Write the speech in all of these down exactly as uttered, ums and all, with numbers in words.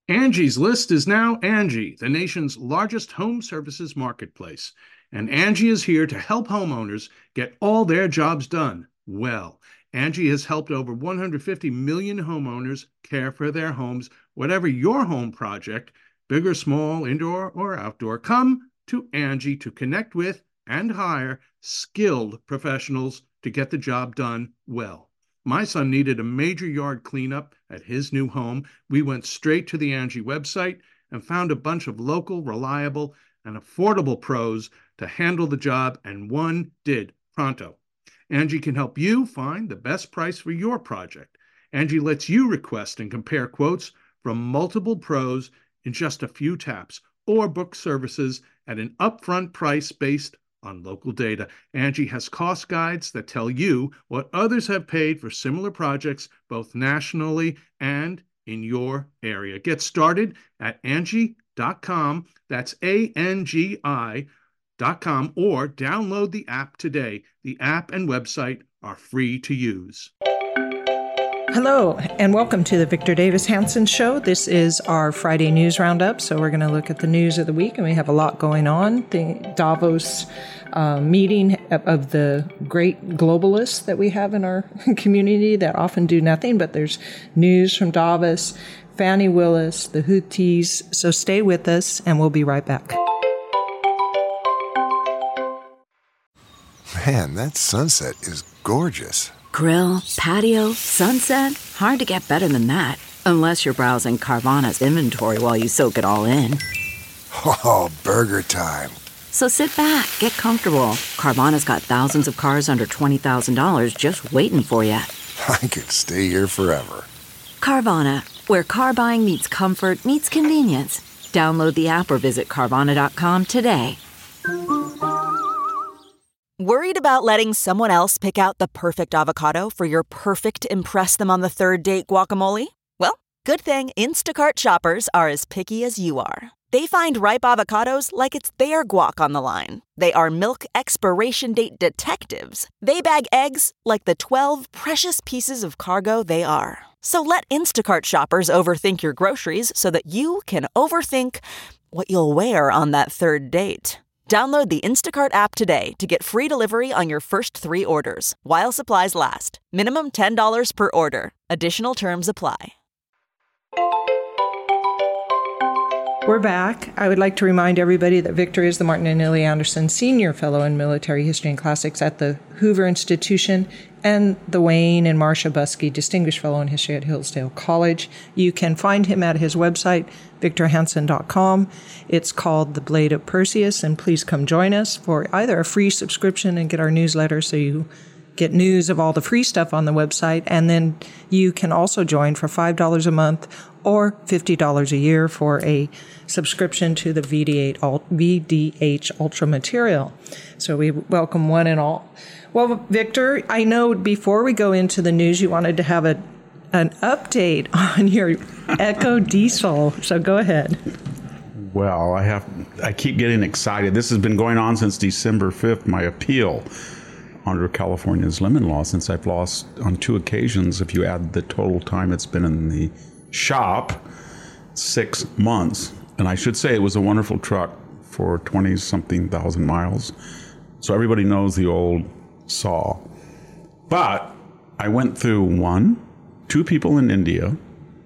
Angie's List is now Angie, the nation's largest home services marketplace. And Angie is here to help homeowners get all their jobs done well. Angie has helped over one hundred fifty million homeowners care for their homes. Whatever your home project, big or small, indoor or outdoor, come to Angie to connect with and hire skilled professionals to get the job done well. My son needed a major yard cleanup at his new home. We went straight to the Angie website and found a bunch of local, reliable, and affordable pros to handle the job, and one did pronto. Angie can help you find the best price for your project. Angie lets you request and compare quotes from multiple pros in just a few taps, or book services at an upfront price based on local data. Angie has cost guides that tell you what others have paid for similar projects, both nationally and in your area. Get started at Angie dot com. That's A N G I dot com, or download the app today. The app and website are free to use. Hello, and welcome to the Victor Davis Hanson Show. This is our Friday news roundup, so we're going to look at the news of the week, and we have a lot going on. The Davos uh, meeting of the great globalists that we have in our community that often do nothing, but there's news from Davos, Fani Willis, the Houthis, so stay with us, and we'll be right back. Man, that sunset is gorgeous. Grill, patio, sunset. Hard to get better than that. Unless you're browsing Carvana's inventory while you soak it all in. Oh, burger time. So sit back, get comfortable. Carvana's got thousands of cars under twenty thousand dollars just waiting for you. I could stay here forever. Carvana, where car buying meets comfort meets convenience. Download the app or visit Carvana dot com today. Worried about letting someone else pick out the perfect avocado for your perfect impress them on the third date guacamole? Well, good thing Instacart shoppers are as picky as you are. They find ripe avocados like it's their guac on the line. They are milk expiration date detectives. They bag eggs like the twelve precious pieces of cargo they are. So let Instacart shoppers overthink your groceries so that you can overthink what you'll wear on that third date. Download the Instacart app today to get free delivery on your first three orders, while supplies last. Minimum ten dollars per order. Additional terms apply. We're back. I would like to remind everybody that Victor is the Martin and Lily Anderson Senior Fellow in Military History and Classics at the Hoover Institution, and the Wayne and Marcia Buskey Distinguished Fellow in History at Hillsdale College. You can find him at his website, victor hanson dot com. It's called The Blade of Perseus, and please come join us for either a free subscription and get our newsletter so you get news of all the free stuff on the website, and then you can also join for five dollars a month or fifty dollars a year for a subscription to the V D H Ultra material. So we welcome one and all. Well, Victor, I know before we go into the news, you wanted to have a an update on your Echo Diesel. So go ahead. Well, I have. I keep getting excited. This has been going on since December fifth, my appeal under California's lemon law, since I've lost on two occasions, if you add the total time it's been in the shop, six months. And I should say it was a wonderful truck for twenty-something thousand miles. So everybody knows the old saw. But I went through one, two people in India,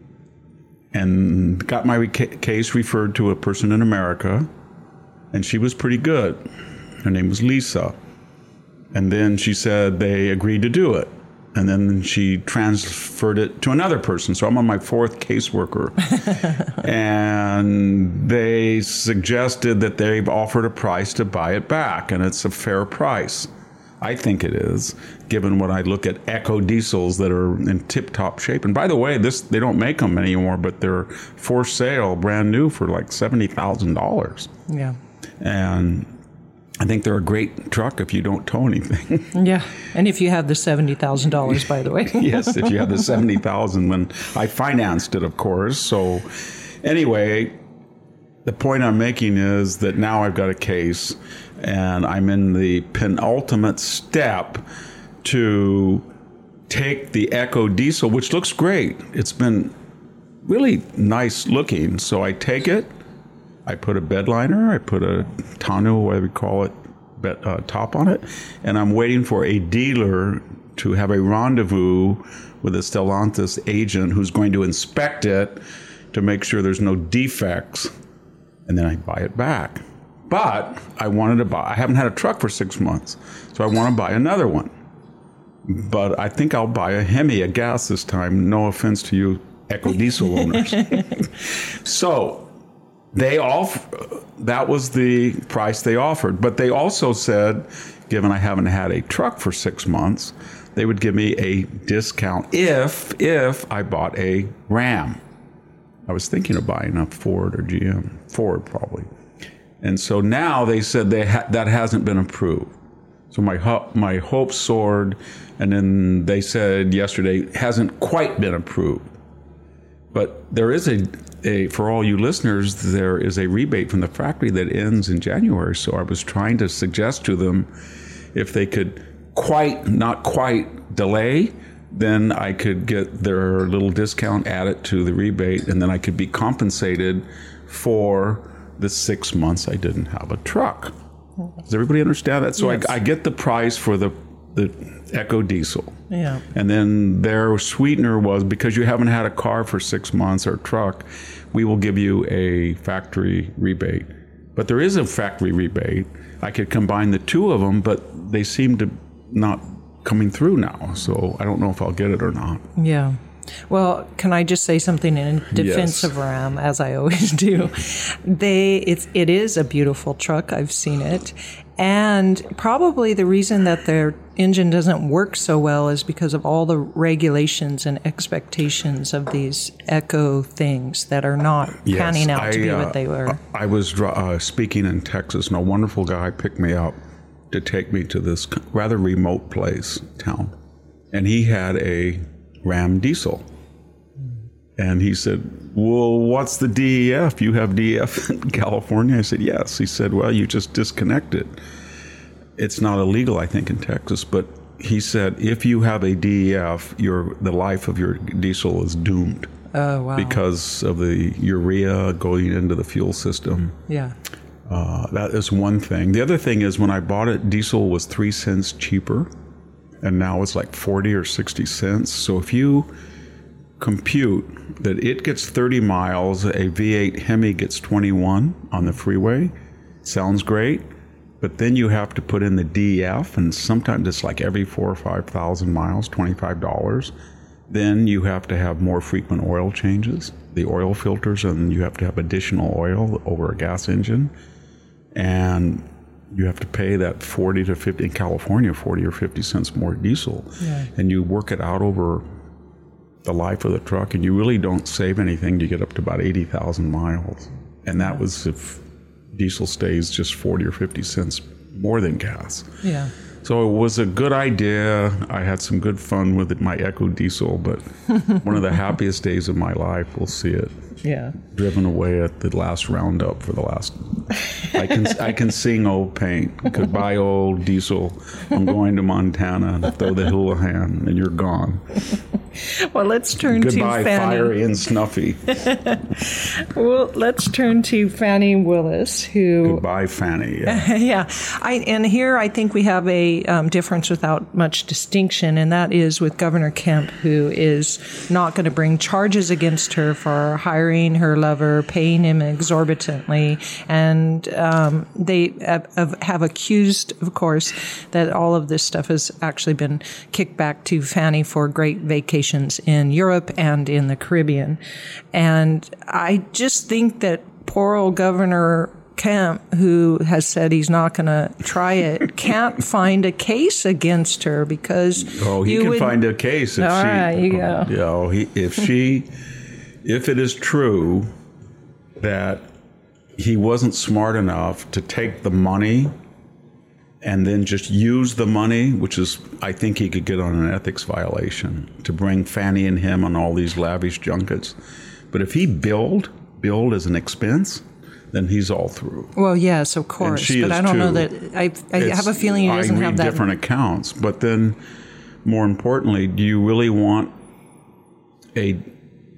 and got my ca- case referred to a person in America, and she was pretty good. Her name was Lisa. And then she said they agreed to do it. And then she transferred it to another person. So I'm on my fourth caseworker. And they suggested that they've offered a price to buy it back. And it's a fair price. I think it is, given when I look at Echo Diesels that are in tip-top shape. And by the way, this they don't make them anymore, but they're for sale, brand new, for like seventy thousand dollars. Yeah. And I think they're a great truck if you don't tow anything. Yeah, and if you have the seventy thousand dollars, by the way. Yes, if you have the seventy thousand dollars, when I financed it, of course. So anyway, the point I'm making is that now I've got a case, and I'm in the penultimate step to take the Echo Diesel, which looks great. It's been really nice looking. So I take it, I put a bed liner, I put a tonneau, whatever you call it, bed, uh, top on it, and I'm waiting for a dealer to have a rendezvous with a Stellantis agent who's going to inspect it to make sure there's no defects, and then I buy it back. But I wanted to buy, I haven't had a truck for six months, so I want to buy another one. But I think I'll buy a Hemi, a gas this time. No offense to you EcoDiesel owners. So they all, that was the price they offered. But they also said, given I haven't had a truck for six months, they would give me a discount if, if I bought a Ram. I was thinking of buying a Ford or G M, Ford probably. And so now they said they ha- that hasn't been approved. So my ho- my hopes soared, and then they said yesterday it hasn't quite been approved. But there is a, a, for all you listeners, there is a rebate from the factory that ends in January. So I was trying to suggest to them if they could quite, not quite delay, then I could get their little discount added to the rebate, and then I could be compensated for the six months I didn't have a truck. Does everybody understand that? So yes. I, I get the price for the the EcoDiesel. Yeah. And then their sweetener was, because you haven't had a car for six months or a truck, we will give you a factory rebate. But there is a factory rebate. I could combine the two of them, but they seem to not coming through now. So I don't know if I'll get it or not. Yeah. Well, can I just say something in defense Yes. of Ram, as I always do? They, it's, it is a beautiful truck. I've seen it. And probably the reason that their engine doesn't work so well is because of all the regulations and expectations of these eco things that are not Yes, panning out I, to be uh, what they were. I was dr- uh, speaking in Texas, and a wonderful guy picked me up to take me to this rather remote place, town. And he had a Ram diesel. And he said, well, what's the D E F? You have D E F in California? I said, yes. He said, well, you just disconnect it. It's not illegal, I think, in Texas. But he said, if you have a D E F, your the life of your diesel is doomed. Oh, wow. Because of the urea going into the fuel system. Yeah. Uh, that is one thing. The other thing is when I bought it, diesel was three cents cheaper. And now it's like forty or sixty cents. So if you compute that it gets thirty miles, a V eight Hemi gets twenty-one on the freeway, sounds great. But then you have to put in the D E F, and sometimes it's like every four or five thousand miles, twenty-five dollars. Then you have to have more frequent oil changes, the oil filters, and you have to have additional oil over a gas engine. And you have to pay that forty to fifty in California, forty or fifty cents more diesel. Yeah. And you work it out over the life of the truck, and you really don't save anything. You get up to about eighty thousand miles. And that was if diesel stays just forty or fifty cents more than gas. Yeah. So it was a good idea. I had some good fun with it, my EcoDiesel, but one of the happiest days of my life, we'll see it. Yeah. Driven away at the last roundup for the last. I can I can sing Old Paint. Goodbye, old diesel. I'm going to Montana to throw the Houlihan, and you're gone. Well, let's turn Goodbye, to Fannie. fiery and snuffy. Well, let's turn to Fannie Willis, who. Goodbye, Fannie. Yeah. Yeah, I, and here I think we have a um, difference without much distinction, and that is with Governor Kemp, who is not going to bring charges against her for hiring her lover, paying him exorbitantly, and um, they have, have accused, of course, that all of this stuff has actually been kicked back to Fannie for great vacations in Europe and in the Caribbean. And I just think that poor old Governor Kemp, who has said he's not going to try it, can't find a case against her because Oh, he you can would, find a case if all she. right, you go. You know, he, if she, if it is true that he wasn't smart enough to take the money and then just use the money, which is, I think he could get on an ethics violation to bring Fannie and him on all these lavish junkets. But if he billed, billed as an expense, then he's all through. Well, yes, of course, she but is I don't too. know that. I, I It's- have a feeling he doesn't I read have that. different accounts, but then more importantly, do you really want a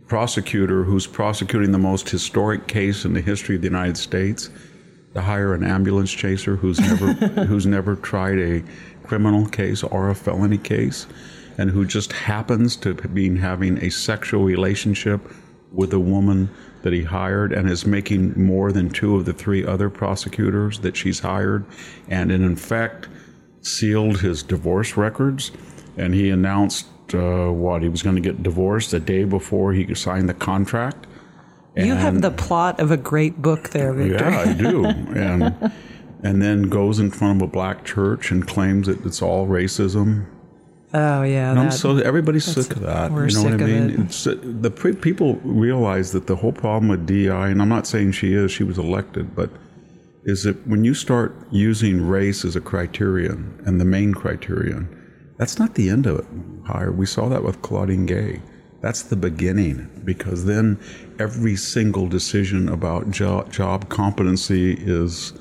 prosecutor who's prosecuting the most historic case in the history of the United States to hire an ambulance chaser who's never who's never tried a criminal case or a felony case, and who just happens to be having a sexual relationship with a woman that he hired and is making more than two of the three other prosecutors that she's hired, and in effect sealed his divorce records. And he announced uh, what he was going to get divorced the day before he signed the contract. And you have the plot of a great book there, Victor. Yeah, I do. And and then goes in front of a black church and claims that it's all racism. Oh yeah, and I'm that, so everybody's sick of that. We're you know sick what I of mean? it. It's, the pre- people realize that the whole problem with D E I, and I'm not saying she is, she was elected, but is that when you start using race as a criterion and the main criterion, that's not the end of it. Higher, we saw that with Claudine Gay. That's the beginning, because then every single decision about job, job competency is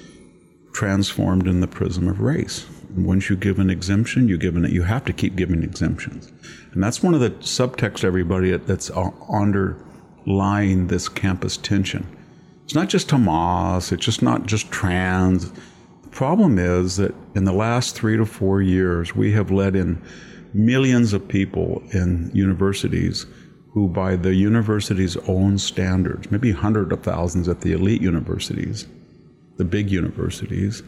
transformed in the prism of race. And once you give an exemption, you give an, you have to keep giving exemptions. And that's one of the subtext, everybody, that's underlying this campus tension. It's not just Hamas, it's just not just trans. The problem is that in the last three to four years, we have let in millions of people in universities who, by the university's own standards, maybe hundreds of thousands at the elite universities, the big universities,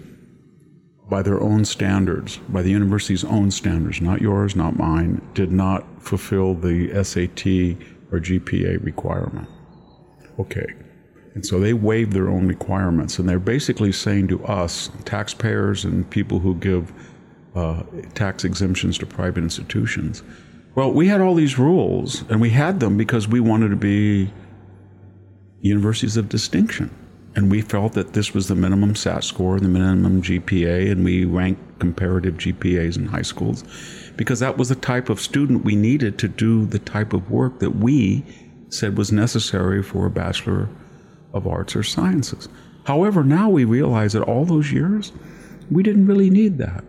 by their own standards, by the university's own standards, not yours, not mine, did not fulfill the S A T or G P A requirement. Okay. And so they waived their own requirements, and they're basically saying to us, taxpayers and people who give uh, tax exemptions to private institutions, well, we had all these rules, and we had them because we wanted to be universities of distinction. And we felt that this was the minimum S A T score, the minimum G P A, and we ranked comparative G P As in high schools because that was the type of student we needed to do the type of work that we said was necessary for a Bachelor of Arts or Sciences. However, now we realize that all those years, we didn't really need that.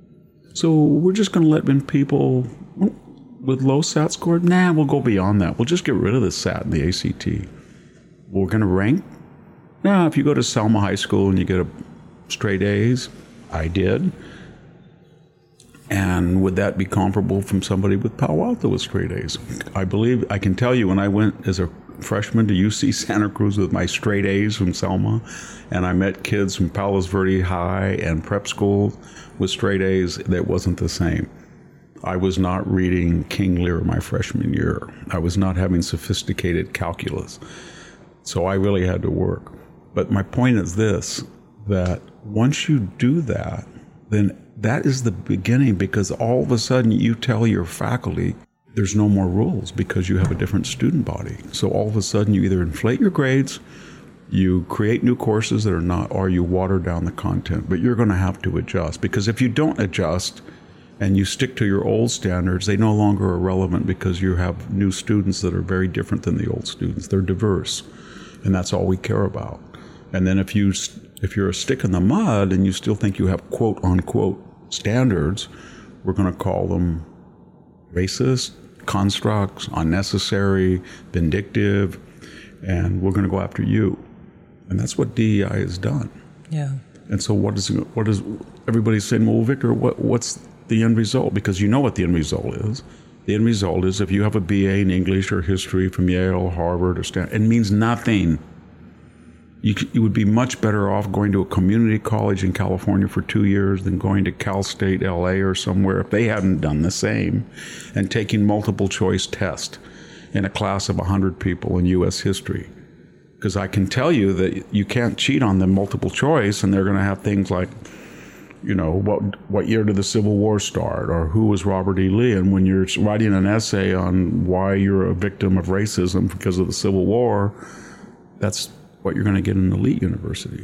So we're just going to let in people with low S A T score? Nah, we'll go beyond that. We'll just get rid of the S A T and the A C T. We're going to rank? Now, if you go to Selma High School and you get a straight A's, I did. And would that be comparable from somebody with Palo Alto with straight A's? I believe, I can tell you, when I went as a freshman to U C Santa Cruz with my straight A's from Selma, and I met kids from Palos Verdes High and prep school with straight A's, that wasn't the same. I was not reading King Lear my freshman year. I was not having sophisticated calculus. So I really had to work. But my point is this, that once you do that, then that is the beginning, because all of a sudden you tell your faculty there's no more rules because you have a different student body. So all of a sudden you either inflate your grades, you create new courses that are not, or you water down the content. But you're going to have to adjust, because if you don't adjust and you stick to your old standards, they no longer are relevant because you have new students that are very different than the old students. They're diverse, and that's all we care about. And then if you if you're a stick in the mud and you still think you have quote unquote standards, we're going to call them racist, constructs, unnecessary, vindictive, and we're going to go after you. And that's what D E I has done. Yeah. And so what is what is everybody's saying? Well, Victor, what what's the end result? Because you know what the end result is. The end result is if you have a B A in English or history from Yale, Harvard, or Stanford, it means nothing. You, you would be much better off going to a community college in California for two years than going to Cal State L A or somewhere if they hadn't done the same, and taking multiple choice tests in a class of one hundred people in U S history. Because I can tell you that you can't cheat on the multiple choice, and they're going to have things like, you know, what what year did the Civil War start, or who was Robert E. Lee? And when you're writing an essay on why you're a victim of racism because of the Civil War, that's what you're going to get in an elite university.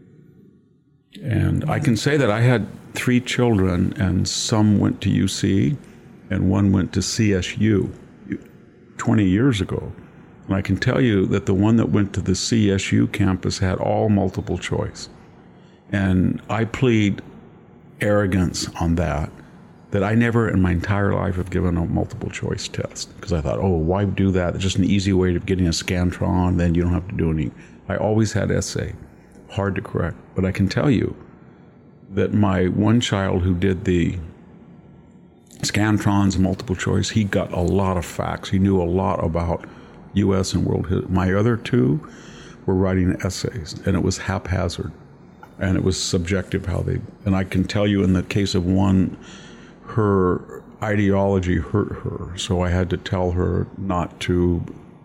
And I can say that I had three children, and some went to U C, and one went to C S U twenty years ago. And I can tell you that the one that went to the C S U campus had all multiple choice. And I plead arrogance on that, that I never in my entire life have given a multiple choice test because I thought, oh, why do that? It's just an easy way of getting a Scantron, then you don't have to do any. I always had essay, hard to correct. But I can tell you that my one child who did the Scantrons, multiple choice, he got a lot of facts. He knew a lot about U S and world history. My other two were writing essays, and it was haphazard, and it was subjective how they, and I can tell you in the case of one, her ideology hurt her, so I had to tell her not to,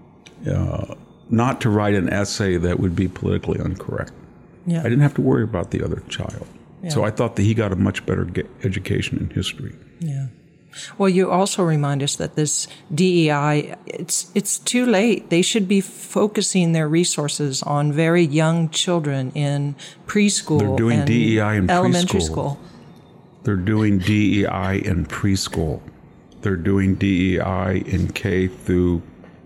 uh, not to write an essay that would be politically incorrect. Yeah. I didn't have to worry about the other child. Yeah. So I thought that he got a much better ge- education in history. Yeah. Well, you also remind us that this D E I, it's it's too late. They should be focusing their resources on very young children in preschool. They're doing and D E I in elementary preschool. school. They're doing D E I in preschool. They're doing D E I in K through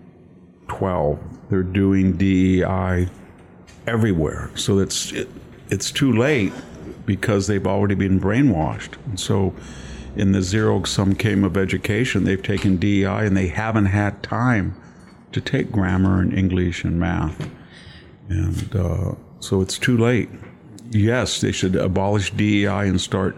twelve. They're doing D E I everywhere. So it's it, it's too late because they've already been brainwashed. And so in the zero-sum game of education, they've taken D E I and they haven't had time to take grammar and English and math. And uh, so it's too late. Yes, they should abolish D E I and start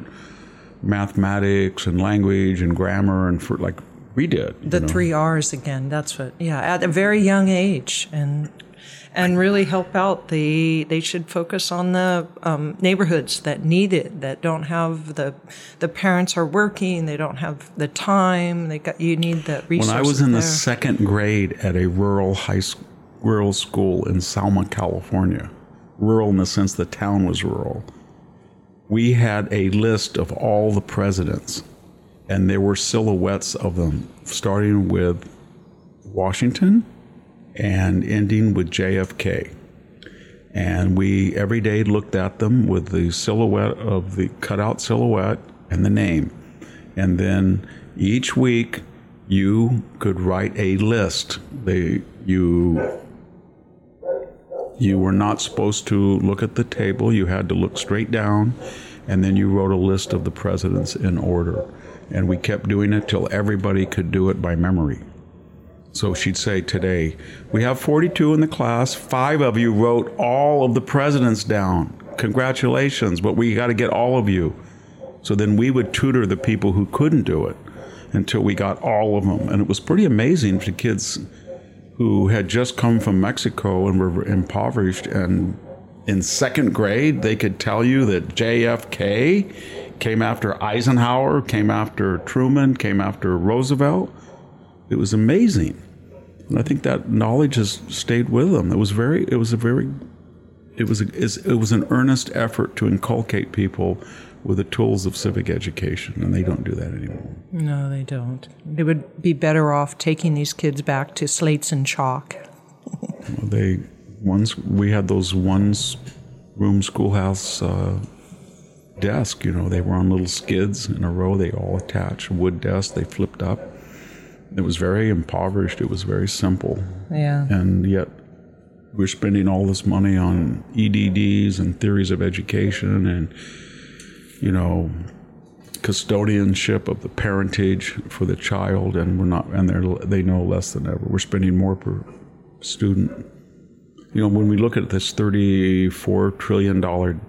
mathematics and language and grammar and for like we did. The you know? three R's again, that's what, yeah, at a very young age. And and really help out the, they should focus on the um, neighborhoods that need it, that don't have the, the parents are working, they don't have the time, they got, you need the resources. When I was in there. the second grade at a rural high school, rural school in Selma, California, rural in the sense the town was rural, we had a list of all the presidents, and there were silhouettes of them, starting with Washington and ending with J F K. And we every day looked at them with the silhouette of the cutout silhouette and the name. And then each week you could write a list. They, you, you were not supposed to look at the table. You had to look straight down. And then you wrote a list of the presidents in order. And we kept doing it till everybody could do it by memory. So she'd say today, we have forty-two in the class. Five of you wrote all of the presidents down. Congratulations, but we got to get all of you. So then we would tutor the people who couldn't do it until we got all of them. And it was pretty amazing to kids who had just come from Mexico and were impoverished. And in second grade, they could tell you that J F K came after Eisenhower, came after Truman, came after Roosevelt. It was amazing. And I think that knowledge has stayed with them. It was very, it was a very, it was a, it was an earnest effort to inculcate people with the tools of civic education, and they don't do that anymore. No, they don't. They would be better off taking these kids back to slates and chalk. Well, they once we had those one room schoolhouse uh, desk. You know, they were on little skids in a row. They all attached, wood desk. They flipped up. It was very impoverished. It was very simple. Yeah. And yet we're spending all this money on E D Ds and theories of education and, you know, custodianship of the parentage for the child, and we're not, and they're, they know less than ever. We're spending more per student. You know, when we look at this thirty-four trillion dollars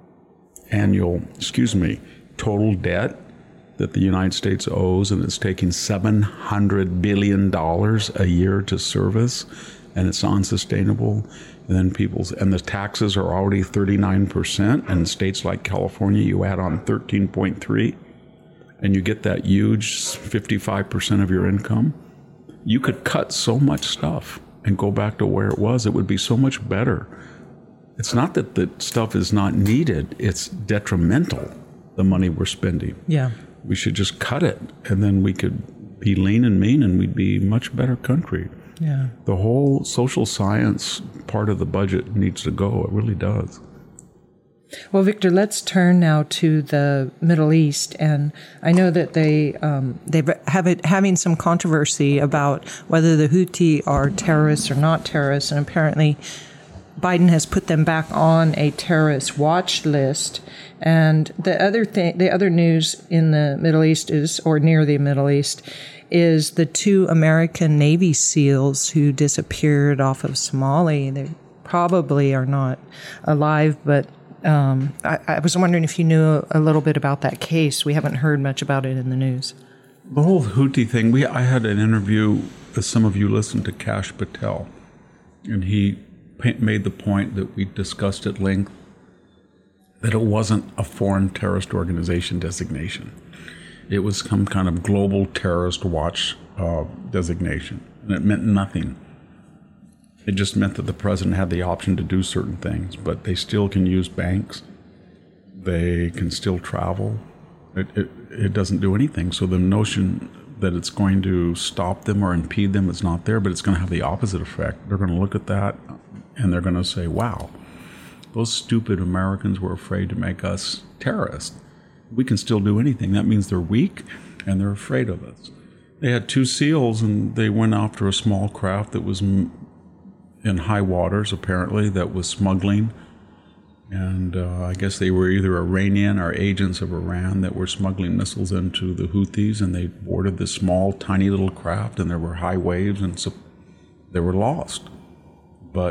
annual, excuse me, total debt that the United States owes, and it's taking seven hundred billion dollars a year to service, and it's unsustainable. And then people's, and the taxes are already thirty-nine percent, and in states like California, you add on thirteen point three, and you get that huge fifty-five percent of your income. You could cut so much stuff and go back to where it was. It would be so much better. It's not that the stuff is not needed, it's detrimental, the money we're spending. Yeah. We should just cut it, and then we could be lean and mean, and we'd be a much better country. Yeah. The whole social science part of the budget needs to go. It really does. Well, Victor, let's turn now to the Middle East, and I know that they um, they have it having some controversy about whether the Houthi are terrorists or not terrorists, and apparently Biden has put them back on a terrorist watch list. And the other thing, the other news in the Middle East is, or near the Middle East, is the two American Navy SEALs who disappeared off of Somalia. They probably are not alive, but um, I, I was wondering if you knew a little bit about that case. We haven't heard much about it in the news. The whole Houthi thing, we I had an interview, as some of you listened to Kash Patel, and he made the point that we discussed at length that it wasn't a foreign terrorist organization designation. It was some kind of global terrorist watch uh, designation, and it meant nothing. It just meant that the president had the option to do certain things, but they still can use banks. They can still travel. It, it, it doesn't do anything. So the notion that it's going to stop them or impede them is not there, but it's going to have the opposite effect. They're going to look at that and they're going to say, wow, those stupid Americans were afraid to make us terrorists. We can still do anything. That means they're weak and they're afraid of us. They had two SEALs and they went after a small craft that was in high waters, apparently, that was smuggling. And uh, I guess they were either Iranian or agents of Iran that were smuggling missiles into the Houthis, and they boarded this small, tiny little craft, and there were high waves, and so they were lost. But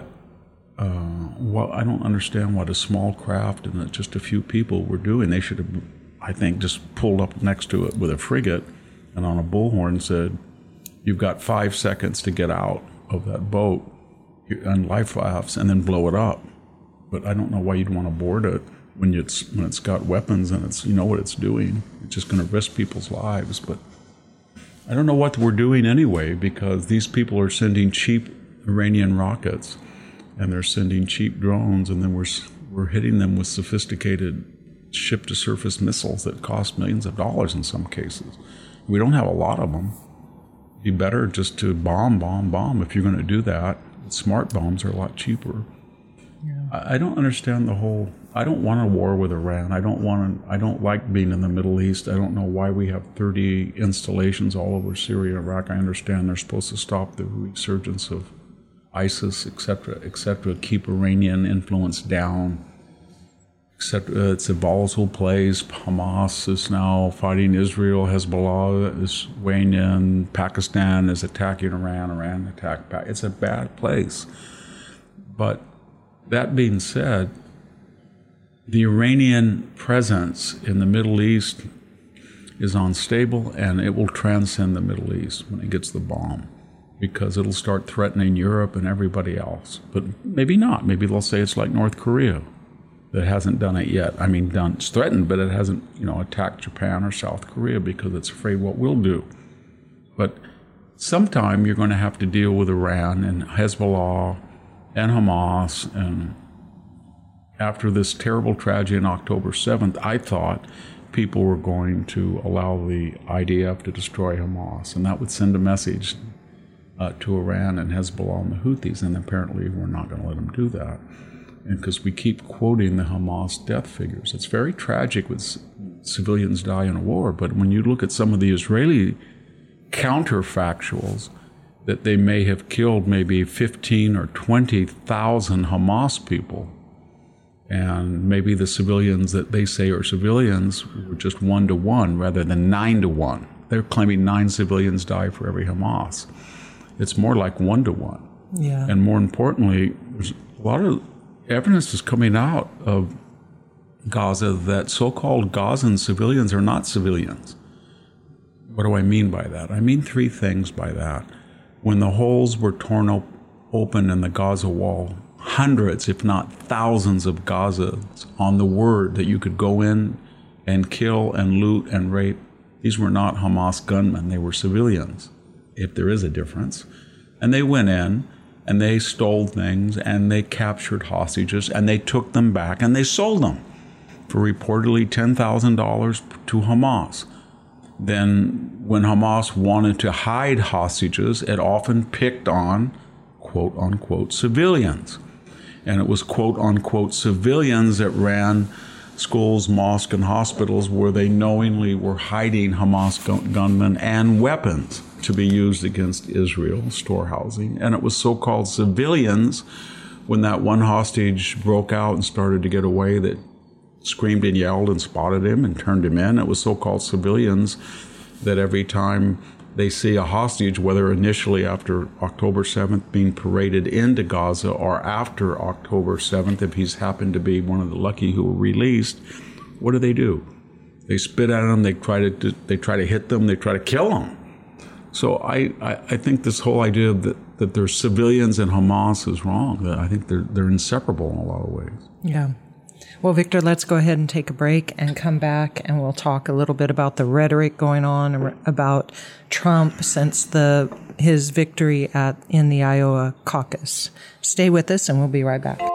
uh, well, I don't understand what a small craft and just a few people were doing. They should have, I think, just pulled up next to it with a frigate and on a bullhorn said, you've got five seconds to get out of that boat and life rafts, and then blow it up. But I don't know why you'd want to board it when it's when it's got weapons and it's, you know what it's doing. It's just going to risk people's lives. But I don't know what we're doing anyway, because these people are sending cheap Iranian rockets and they're sending cheap drones, and then we're we're hitting them with sophisticated ship-to-surface missiles that cost millions of dollars in some cases. We don't have a lot of them. It'd be better just to bomb, bomb, bomb. If you're going to do that, smart bombs are a lot cheaper. Yeah. I don't understand the whole, I don't want a war with Iran. I don't want to, I don't like being in the Middle East. I don't know why we have thirty installations all over Syria and Iraq. I understand they're supposed to stop the resurgence of ISIS, et cetera, et cetera, keep Iranian influence down, et cetera. It's a volatile place. Hamas is now fighting Israel. Hezbollah is weighing in. Pakistan is attacking Iran. Iran attacked Pakistan. It's a bad place. But that being said, the Iranian presence in the Middle East is unstable, and it will transcend the Middle East when it gets the bomb, because it'll start threatening Europe and everybody else. But maybe not. Maybe they'll say it's like North Korea that hasn't done it yet. I mean, done, it's threatened, but it hasn't, you know, attacked Japan or South Korea because it's afraid what we'll do. But sometime you're going to have to deal with Iran and Hezbollah and Hamas. And after this terrible tragedy on October seventh, I thought people were going to allow the I D F to destroy Hamas, and that would send a message uh, to Iran and Hezbollah and the Houthis, and apparently we're not going to let them do that. And because we keep quoting the Hamas death figures. It's very tragic when c- civilians die in a war, but when you look at some of the Israeli counterfactuals, that they may have killed maybe fifteen or twenty thousand Hamas people, and maybe the civilians that they say are civilians were just one to one rather than nine to one. They're claiming nine civilians die for every Hamas. It's more like one to one. Yeah. And more importantly, there's a lot of evidence is coming out of Gaza that so-called Gazan civilians are not civilians. What do I mean by that? I mean three things by that. When the holes were torn op- open in the Gaza wall, hundreds, if not thousands of Gazans on the word that you could go in and kill and loot and rape, these were not Hamas gunmen, they were civilians, if there is a difference. And they went in and they stole things and they captured hostages and they took them back and they sold them for reportedly ten thousand dollars to Hamas. Then when Hamas wanted to hide hostages, it often picked on quote-unquote civilians. And it was quote-unquote civilians that ran schools, mosques, and hospitals where they knowingly were hiding Hamas gun- gunmen and weapons to be used against Israel, storehousing. And it was so-called civilians when that one hostage broke out and started to get away that screamed and yelled and spotted him and turned him in. It was so-called civilians that every time they see a hostage, whether initially after October seventh being paraded into Gaza or after October seventh, if he's happened to be one of the lucky who were released, what do they do? They spit at them, they try to they try to hit them, they try to kill them. So I, I, I think this whole idea that, that there's civilians and Hamas is wrong. I think they're they're inseparable in a lot of ways. Yeah. Well, Victor, let's go ahead and take a break and come back, and we'll talk a little bit about the rhetoric going on about Trump since the his victory at in the Iowa caucus. Stay with us, and we'll be right back.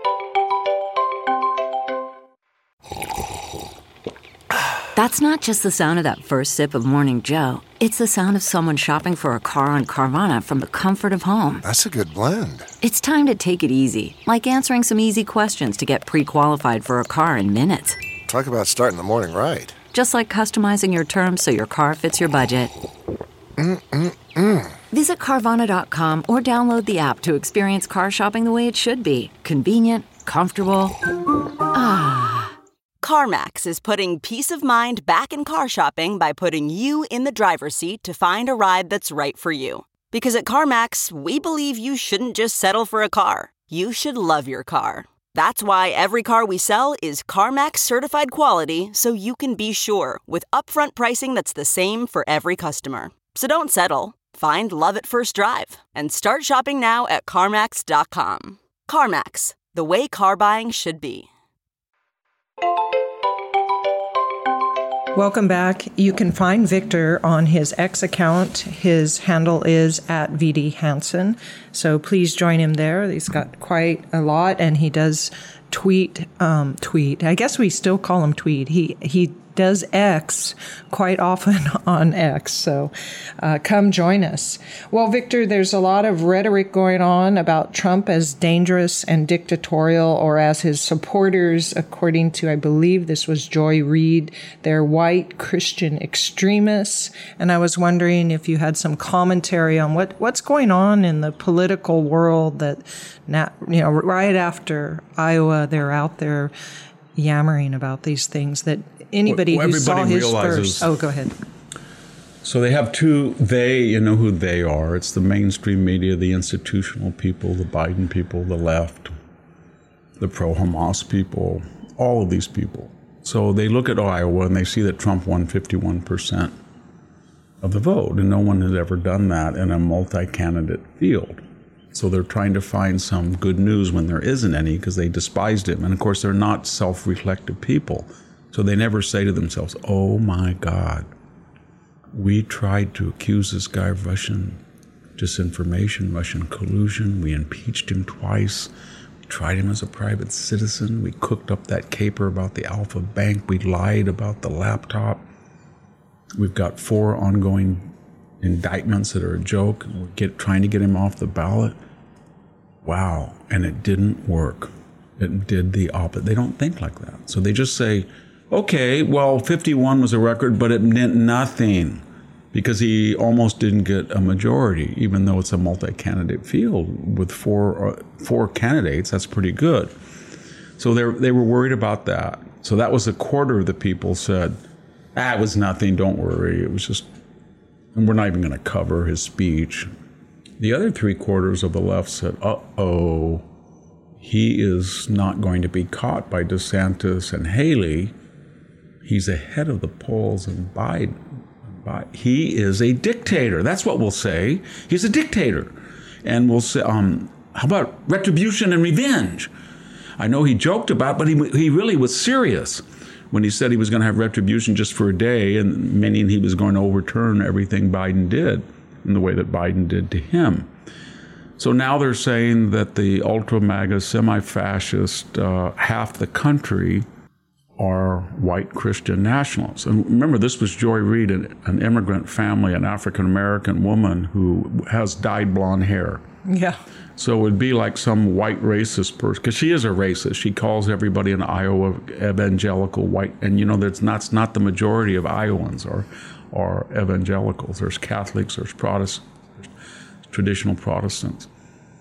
That's not just the sound of that first sip of Morning Joe. It's the sound of someone shopping for a car on Carvana from the comfort of home. That's a good blend. It's time to take it easy, like answering some easy questions to get pre-qualified for a car in minutes. Talk about starting the morning right. Just like customizing your terms so your car fits your budget. Mm-mm-mm. Visit Carvana dot com or download the app to experience car shopping the way it should be. Convenient, comfortable. Ah. CarMax is putting peace of mind back in car shopping by putting you in the driver's seat to find a ride that's right for you. Because at CarMax, we believe you shouldn't just settle for a car. You should love your car. That's why every car we sell is CarMax certified quality, so you can be sure with upfront pricing that's the same for every customer. So don't settle. Find love at first drive and start shopping now at CarMax dot com. CarMax, the way car buying should be. Welcome back. You can find Victor on his X account. His handle is at V D Hansen. So please join him there. He's got quite a lot, and he does tweet, um, tweet. I guess we still call him tweet. He, he does X quite often on X. So uh, come join us. Well, Victor, there's a lot of rhetoric going on about Trump as dangerous and dictatorial, or as his supporters, according to, I believe this was Joy Reid, they're white Christian extremists. And I was wondering if you had some commentary on what, what's going on in the political world that, now, you know, right after Iowa, they're out there yammering about these things that anybody well, who saw his realizes, first. Oh, go ahead. So they have two, they, you know who they are. It's the mainstream media, the institutional people, the Biden people, the left, the pro-Hamas people, all of these people. So they look at Iowa and they see that Trump won fifty-one percent of the vote, and no one has ever done that in a multi-candidate field. So they're trying to find some good news when there isn't any, because they despised him. And of course, they're not self-reflective people. So they never say to themselves, oh my God, we tried to accuse this guy of Russian disinformation, Russian collusion. We impeached him twice. We tried him as a private citizen. We cooked up that caper about the Alpha Bank. We lied about the laptop. We've got four ongoing indictments that are a joke. We're get, trying to get him off the ballot. Wow. And it didn't work. It did the opposite. They don't think like that. So they just say, okay, well, fifty-one was a record, but it meant nothing because he almost didn't get a majority, even though it's a multi-candidate field with four uh, four candidates. That's pretty good. So they they were worried about that. So that was a quarter of the people said, ah, it was nothing, don't worry. It was just, and we're not even going to cover his speech. The other three quarters of the left said, uh-oh, he is not going to be caught by DeSantis and Haley. He's ahead of the polls in Biden. He is a dictator. That's what we'll say. He's a dictator. And we'll say, um, how about retribution and revenge? I know he joked about, but he he really was serious when he said he was going to have retribution just for a day, and meaning he was going to overturn everything Biden did in the way that Biden did to him. So now they're saying that the ultra-MAGA, semi-fascist, uh, half the country are white Christian nationalists. And remember, this was Joy Reid, an, an immigrant family, an African-American woman who has dyed blonde hair. Yeah. So it would be like some white racist person, because she is a racist. She calls everybody in Iowa evangelical white, and you know that's not, that's not the majority of Iowans are, are evangelicals. There's Catholics, there's Protestants, there's traditional Protestants.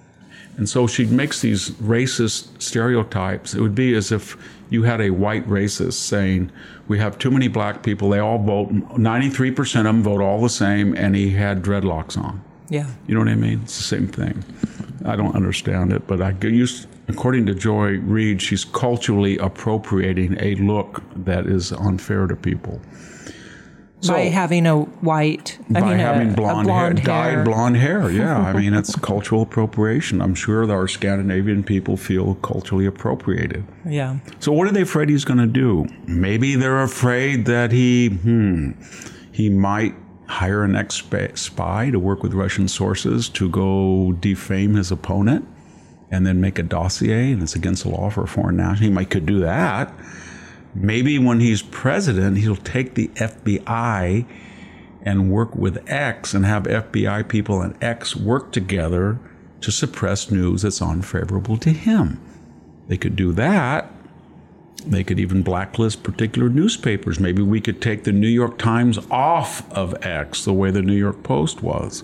And so she makes these racist stereotypes. It would be as if you had a white racist saying, we have too many black people, they all vote, ninety-three percent of them vote all the same, and he had dreadlocks on. Yeah. You know what I mean? It's the same thing. I don't understand it, but I used, according to Joy Reid, she's culturally appropriating a look that is unfair to people. So, by having a white, I by mean, having a, blonde, a blonde hair, hair, dyed blonde hair. Yeah, I mean, it's cultural appropriation. I'm sure that our Scandinavian people feel culturally appropriated. Yeah. So what are they afraid he's going to do? Maybe they're afraid that he, hmm, he might hire an ex-spy to work with Russian sources to go defame his opponent and then make a dossier, and it's against the law for a foreign national. He might could do that. Maybe when he's president, he'll take the F B I and work with X and have F B I people and X work together to suppress news that's unfavorable to him. They could do that. They could even blacklist particular newspapers. Maybe we could take the New York Times off of X the way the New York Post was.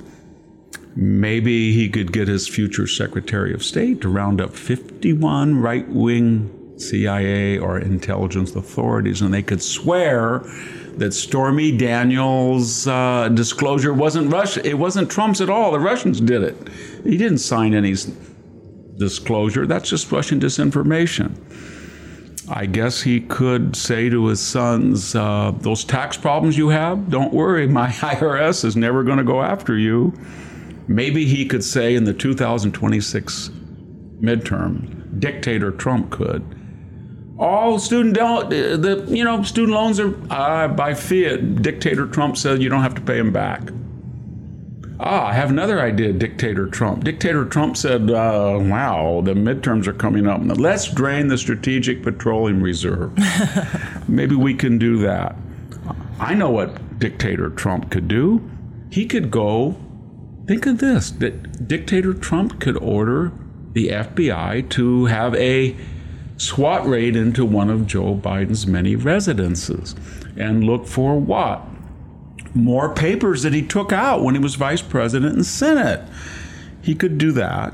Maybe he could get his future Secretary of State to round up fifty-one right-wing C I A or intelligence authorities, and they could swear that Stormy Daniels' uh, disclosure wasn't Russia. It wasn't Trump's at all. The Russians did it. He didn't sign any disclosure. That's just Russian disinformation. I guess he could say to his sons, uh, those tax problems you have, don't worry, my I R S is never going to go after you. Maybe he could say in the two thousand twenty-six midterm, dictator Trump could, all student del- the you know student loans are uh, by fiat. Dictator Trump said you don't have to pay them back. Ah, I have another idea. Dictator Trump. Dictator Trump said, uh, "Wow, the midterms are coming up. Let's drain the Strategic Petroleum Reserve." Maybe we can do that. I know what Dictator Trump could do. He could go. Think of this: that Dictator Trump could order the F B I to have a SWAT raid into one of Joe Biden's many residences and look for what? More papers that he took out when he was vice president and Senate. He could do that.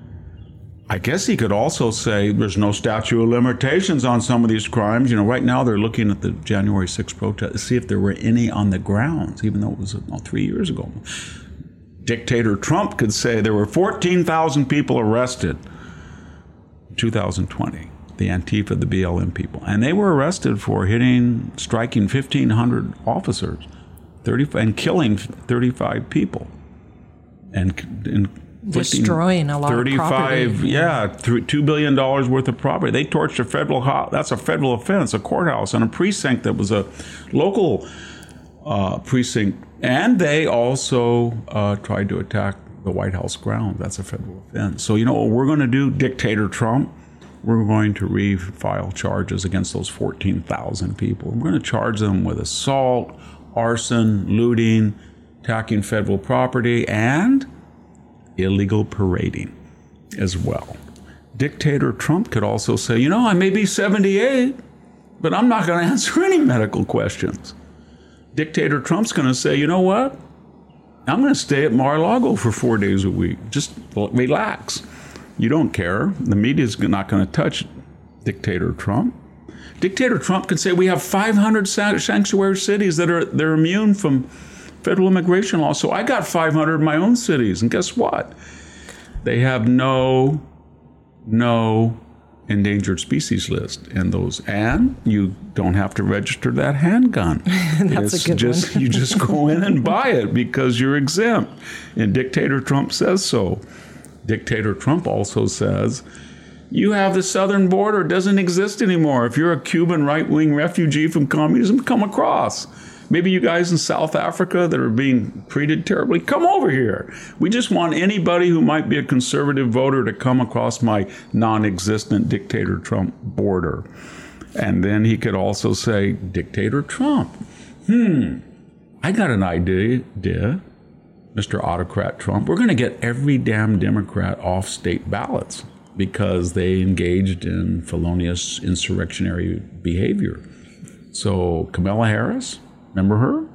I guess he could also say there's no statute of limitations on some of these crimes. You know, right now they're looking at the January sixth protest to see if there were any on the grounds, even though it was well, three years ago. Dictator Trump could say there were fourteen thousand people arrested in two thousand twenty. The Antifa, the B L M people. And they were arrested for hitting, striking fifteen hundred officers thirty, and killing thirty-five people. And, and destroying a lot of property. Yeah, two billion dollars worth of property. They torched a federal, that's a federal offense, a courthouse and a precinct that was a local uh, precinct. And they also uh, tried to attack the White House grounds. That's a federal offense. So you know what we're going to do, Dictator Trump? We're going to refile charges against those fourteen thousand people. We're going to charge them with assault, arson, looting, attacking federal property, and illegal parading as well. Dictator Trump could also say, you know, I may be seventy-eight, but I'm not going to answer any medical questions. Dictator Trump's going to say, you know what? I'm going to stay at Mar-a-Lago for four days a week. Just relax. You don't care. The media's not going to touch Dictator Trump. Dictator Trump can say we have five hundred sanctuary cities that are they're immune from federal immigration law. So I got five hundred in my own cities. And guess what? They have no, no endangered species list in those. And you don't have to register that handgun. That's it's a good just, one. You just go in and buy it because you're exempt. And Dictator Trump says so. Dictator Trump also says, you have the southern border, doesn't exist anymore. If you're a Cuban right-wing refugee from communism, come across. Maybe you guys in South Africa that are being treated terribly, come over here. We just want anybody who might be a conservative voter to come across my non-existent Dictator Trump border. And then he could also say, Dictator Trump, hmm, I got an idea, Mister Autocrat Trump. We're going to get every damn Democrat off state ballots because they engaged in felonious insurrectionary behavior. So Kamala Harris, remember her?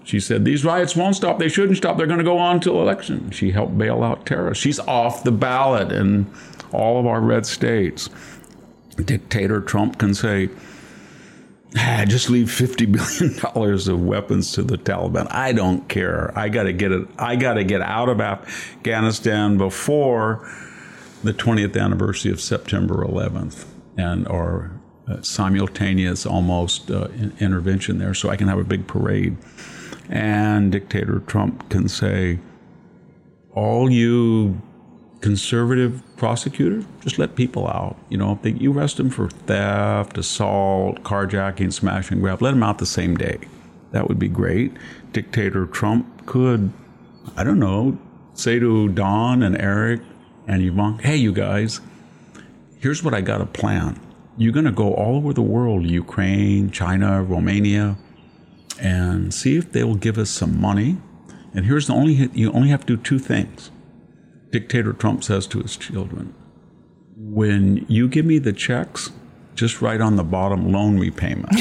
She said, these riots won't stop. They shouldn't stop. They're going to go on till election. She helped bail out terrorists. She's off the ballot in all of our red states. Dictator Trump can say, ah, just leave fifty billion dollars of weapons to the Taliban. I don't care. I got to get it. I got to get out of Afghanistan before the twentieth anniversary of September eleventh and or uh, simultaneous almost uh, in- intervention there, so I can have a big parade. And Dictator Trump can say, all you conservative prosecutors, just let people out. You know, if they, you arrest them for theft, assault, carjacking, smash and grab, let them out the same day. That would be great. Dictator Trump could, I don't know, say to Don and Eric and Yvonne, hey, you guys, here's what I got a plan. You're going to go all over the world, Ukraine, China, Romania, and see if they will give us some money. And here's the only, you only have to do two things. Dictator Trump says to his children, when you give me the checks, just write on the bottom loan repayment.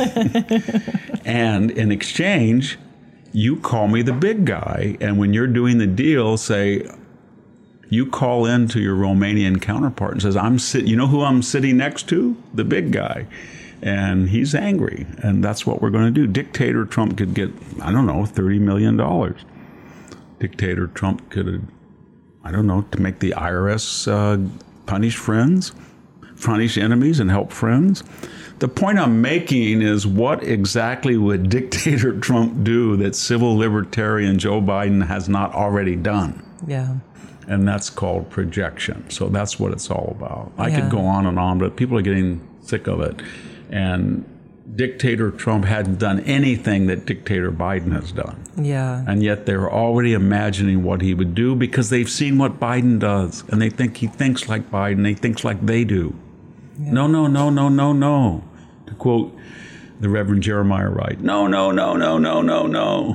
And in exchange, you call me the big guy. And when you're doing the deal, say, you call in to your Romanian counterpart and says, I'm sit- you know who I'm sitting next to? The big guy. And he's angry, and that's what we're going to do. Dictator Trump could get, I don't know, thirty million dollars. Dictator Trump could, I don't know, to make the I R S uh, punish friends, punish enemies, and help friends. The point I'm making is, what exactly would Dictator Trump do that civil libertarian Joe Biden has not already done? Yeah. And that's called projection. So that's what it's all about. I Yeah. could go on and on, but people are getting sick of it. And Dictator Trump hadn't done anything that Dictator Biden has done. Yeah. And yet they're already imagining what he would do because they've seen what Biden does. And they think he thinks like Biden. He thinks like they do. Yeah. No, no, no, no, no, no. To quote the Reverend Jeremiah Wright, no, no, no, no, no, no, no.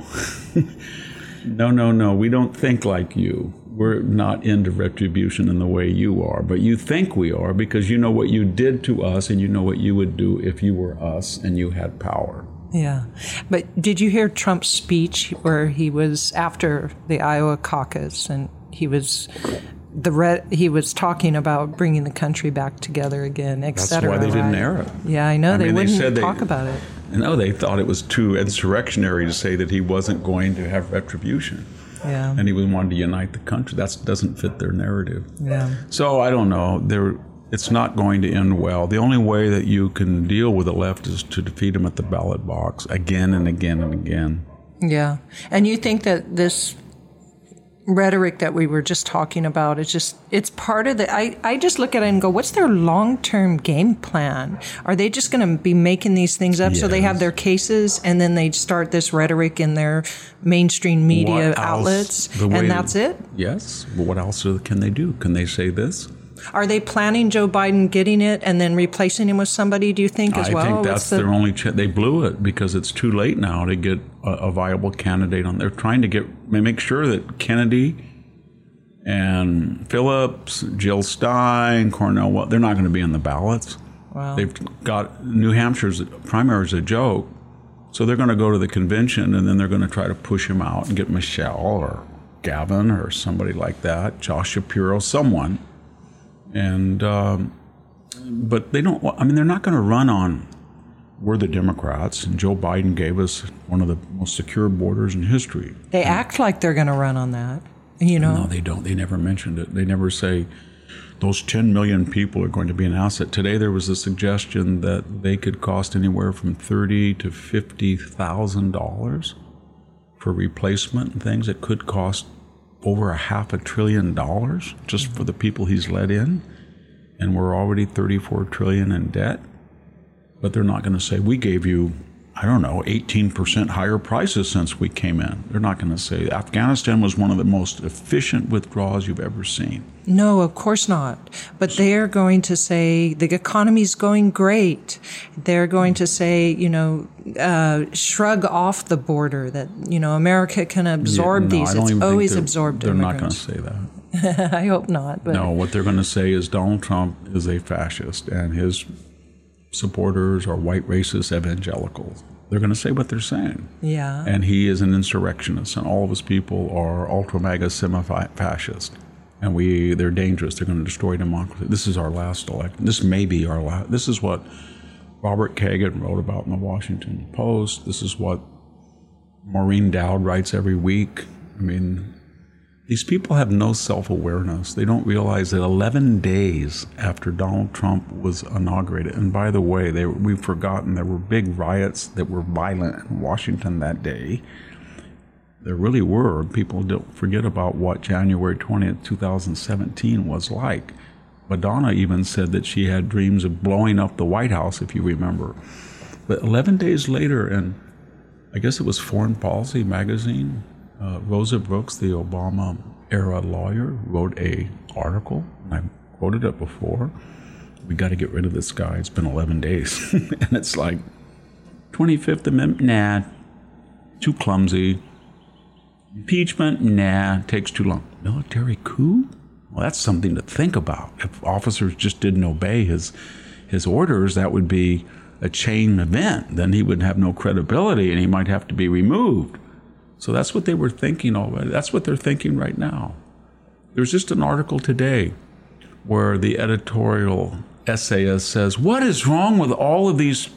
No, no, no. We don't think like you. We're not into retribution in the way you are, but you think we are because you know what you did to us and you know what you would do if you were us and you had power. Yeah. But did you hear Trump's speech where he was after the Iowa caucus and he was the re- he was talking about bringing the country back together again, et That's cetera. why they didn't right? air it. Yeah, I know. I they mean, they wouldn't said they- talk about it. No, they thought it was too insurrectionary to say that he wasn't going to have retribution. Yeah. And he wanted to unite the country. That doesn't fit their narrative. Yeah. So I don't know. There, it's not going to end well. The only way that you can deal with the left is to defeat them at the ballot box again and again and again. Yeah. And you think that this rhetoric that we were just talking about is just, it's part of the, I, I just look at it and go, what's their long-term game plan? Are they just going to be making these things up yes. so they have their cases and then they start this rhetoric in their mainstream media what outlets else, and that's it? Yes. But what else can they do? Can they say this? Are they planning Joe Biden getting it and then replacing him with somebody, do you think, as I well? I think that's the... their only chance. They blew it because it's too late now to get a, a viable candidate on. They're trying to get make sure that Kennedy and Phillips, Jill Stein, Cornel, well, they're not going to be on the ballots. Wow. They've got New Hampshire's primary is a joke. So they're going to go to the convention and then they're going to try to push him out and get Michelle or Gavin or somebody like that, Josh Shapiro, someone. And, um, but they don't, I mean, they're not going to run on, we're the Democrats, and Joe Biden gave us one of the most secure borders in history. They and, act like they're going to run on that, you know? No, they don't. They never mentioned it. They never say those ten million people are going to be an asset. Today there was a suggestion that they could cost anywhere from thirty to fifty thousand dollars for replacement and things. It could cost over a half a trillion dollars just for the people he's let in, and we're already thirty-four trillion in debt. But they're not going to say, we gave you, I don't know, eighteen percent higher prices since we came in. They're not going to say Afghanistan was one of the most efficient withdrawals you've ever seen. No, of course not. But they're going to say the economy's going great. They're going to say, you know, uh, shrug off the border, that, you know, America can absorb yeah, no, these. It's always absorbed They're immigrants. not going to say that. I hope not. But. No, what they're going to say is Donald Trump is a fascist and his supporters are white racist evangelicals. they're going to say what they're saying. Yeah. And he is an insurrectionist, and all of his people are ultra-mega semi-fascist. And we, they're dangerous. They're going to destroy democracy. This is our last election. This may be our last. This is what Robert Kagan wrote about in the Washington Post. This is what Maureen Dowd writes every week. I mean, these people have no self-awareness. They don't realize that eleven days after Donald Trump was inaugurated, and by the way, they, we've forgotten there were big riots that were violent in Washington that day. There really were. People don't forget about what January twentieth, two thousand seventeen was like. Madonna even said that she had dreams of blowing up the White House, if you remember. But eleven days later, and I guess it was Foreign Policy magazine, Uh, Rosa Brooks, the Obama-era lawyer, wrote a article. I quoted it before. We got to get rid of this guy. It's been eleven days. And it's like, twenty-fifth Amendment, nah, too clumsy. Impeachment, nah, takes too long. Military coup? Well, that's something to think about. If officers just didn't obey his, his orders, that would be a chain event. Then he would have no credibility and he might have to be removed. So that's what they were thinking already. That's what they're thinking right now. There's just an article today where the editorial essayist says, what is wrong with all of these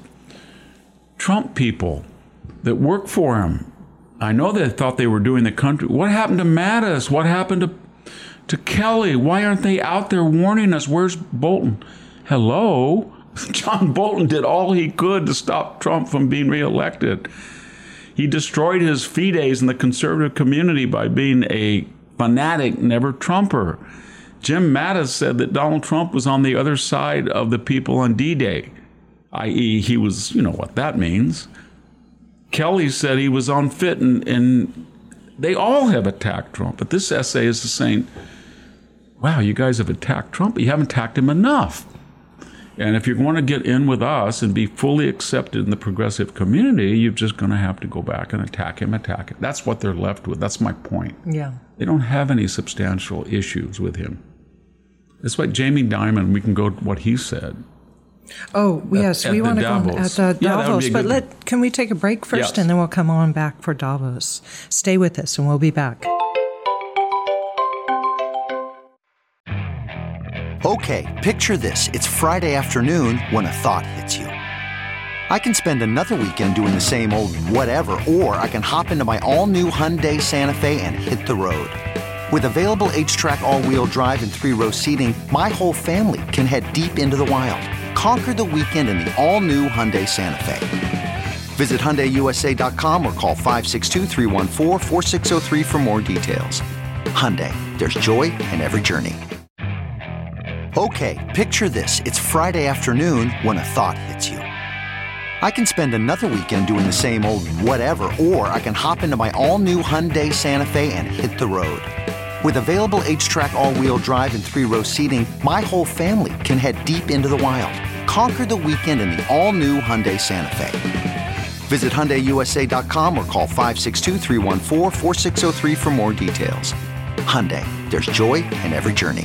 Trump people that work for him? I know they thought they were doing the country. What happened to Mattis? What happened to, to Kelly? Why aren't they out there warning us? Where's Bolton? Hello? John Bolton did all he could to stop Trump from being reelected. He destroyed his fides in the conservative community by being a fanatic never-Trumper. Jim Mattis said that Donald Trump was on the other side of the people on D-Day, that is he was, you know what that means. Kelly said he was unfit, and, and they all have attacked Trump. But this essay is saying, wow, you guys have attacked Trump, but you haven't attacked him enough. And if you're going to get in with us and be fully accepted in the progressive community, you're just going to have to go back and attack him, attack him. That's what they're left with. That's my point. Yeah. They don't have any substantial issues with him. It's like Jamie Dimon, we can go to what he said. Oh, at, yes, at we want to go Davos. at uh, Yeah, that would Davos. be a But good- let can we take a break first, Yes. and then we'll come on back for Davos. Stay with us, and we'll be back. Okay, picture this. It's Friday afternoon when a thought hits you. I can spend another weekend doing the same old whatever, or I can hop into my all-new Hyundai Santa Fe and hit the road. With available H-Track all-wheel drive and three-row seating, my whole family can head deep into the wild. Conquer the weekend in the all-new Hyundai Santa Fe. Visit Hyundai U S A dot com or call five six two, three one four, four six zero three for more details. Hyundai, there's joy in every journey. Okay, picture this. It's Friday afternoon when a thought hits you. I can spend another weekend doing the same old whatever, or I can hop into my all-new Hyundai Santa Fe and hit the road. With available H-Track all-wheel drive and three-row seating, my whole family can head deep into the wild. Conquer the weekend in the all-new Hyundai Santa Fe. Visit Hyundai U S A dot com or call five six two, three one four, four six zero three for more details. Hyundai, there's joy in every journey.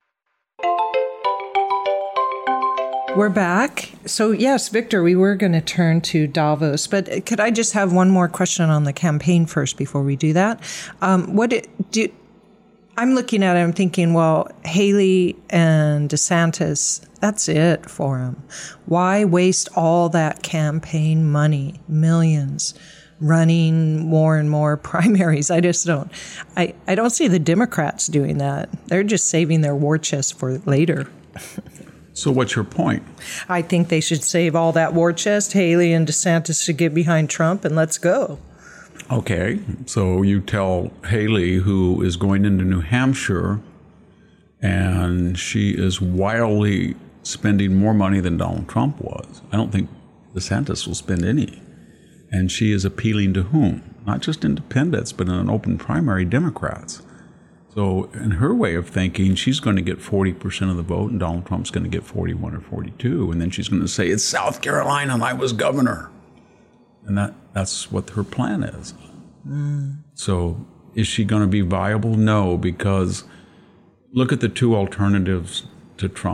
We're back. So, yes, Victor, we were going to turn to Davos, but could I just have one more question on the campaign first before we do that? Um, what it, do, I'm looking at it, I'm thinking, well, Haley and DeSantis, that's it for them. Why waste all that campaign money, millions, running more and more primaries? I just don't. I, I don't see the Democrats doing that. They're just saving their war chest for later. So what's your point? I think they should save all that war chest. Haley and DeSantis should get behind Trump and let's go. Okay, so you tell Haley, who is going into New Hampshire, and she is wildly spending more money than Donald Trump was. I don't think DeSantis will spend any. And she is appealing to whom? Not just independents, but in an open primary, Democrats. So in her way of thinking, she's going to get forty percent of the vote and Donald Trump's going to get forty-one or forty-two. And then she's going to say, it's South Carolina and I was governor. And that, that's what her plan is. Mm. So is she going to be viable? No, because look at the two alternatives to Trump.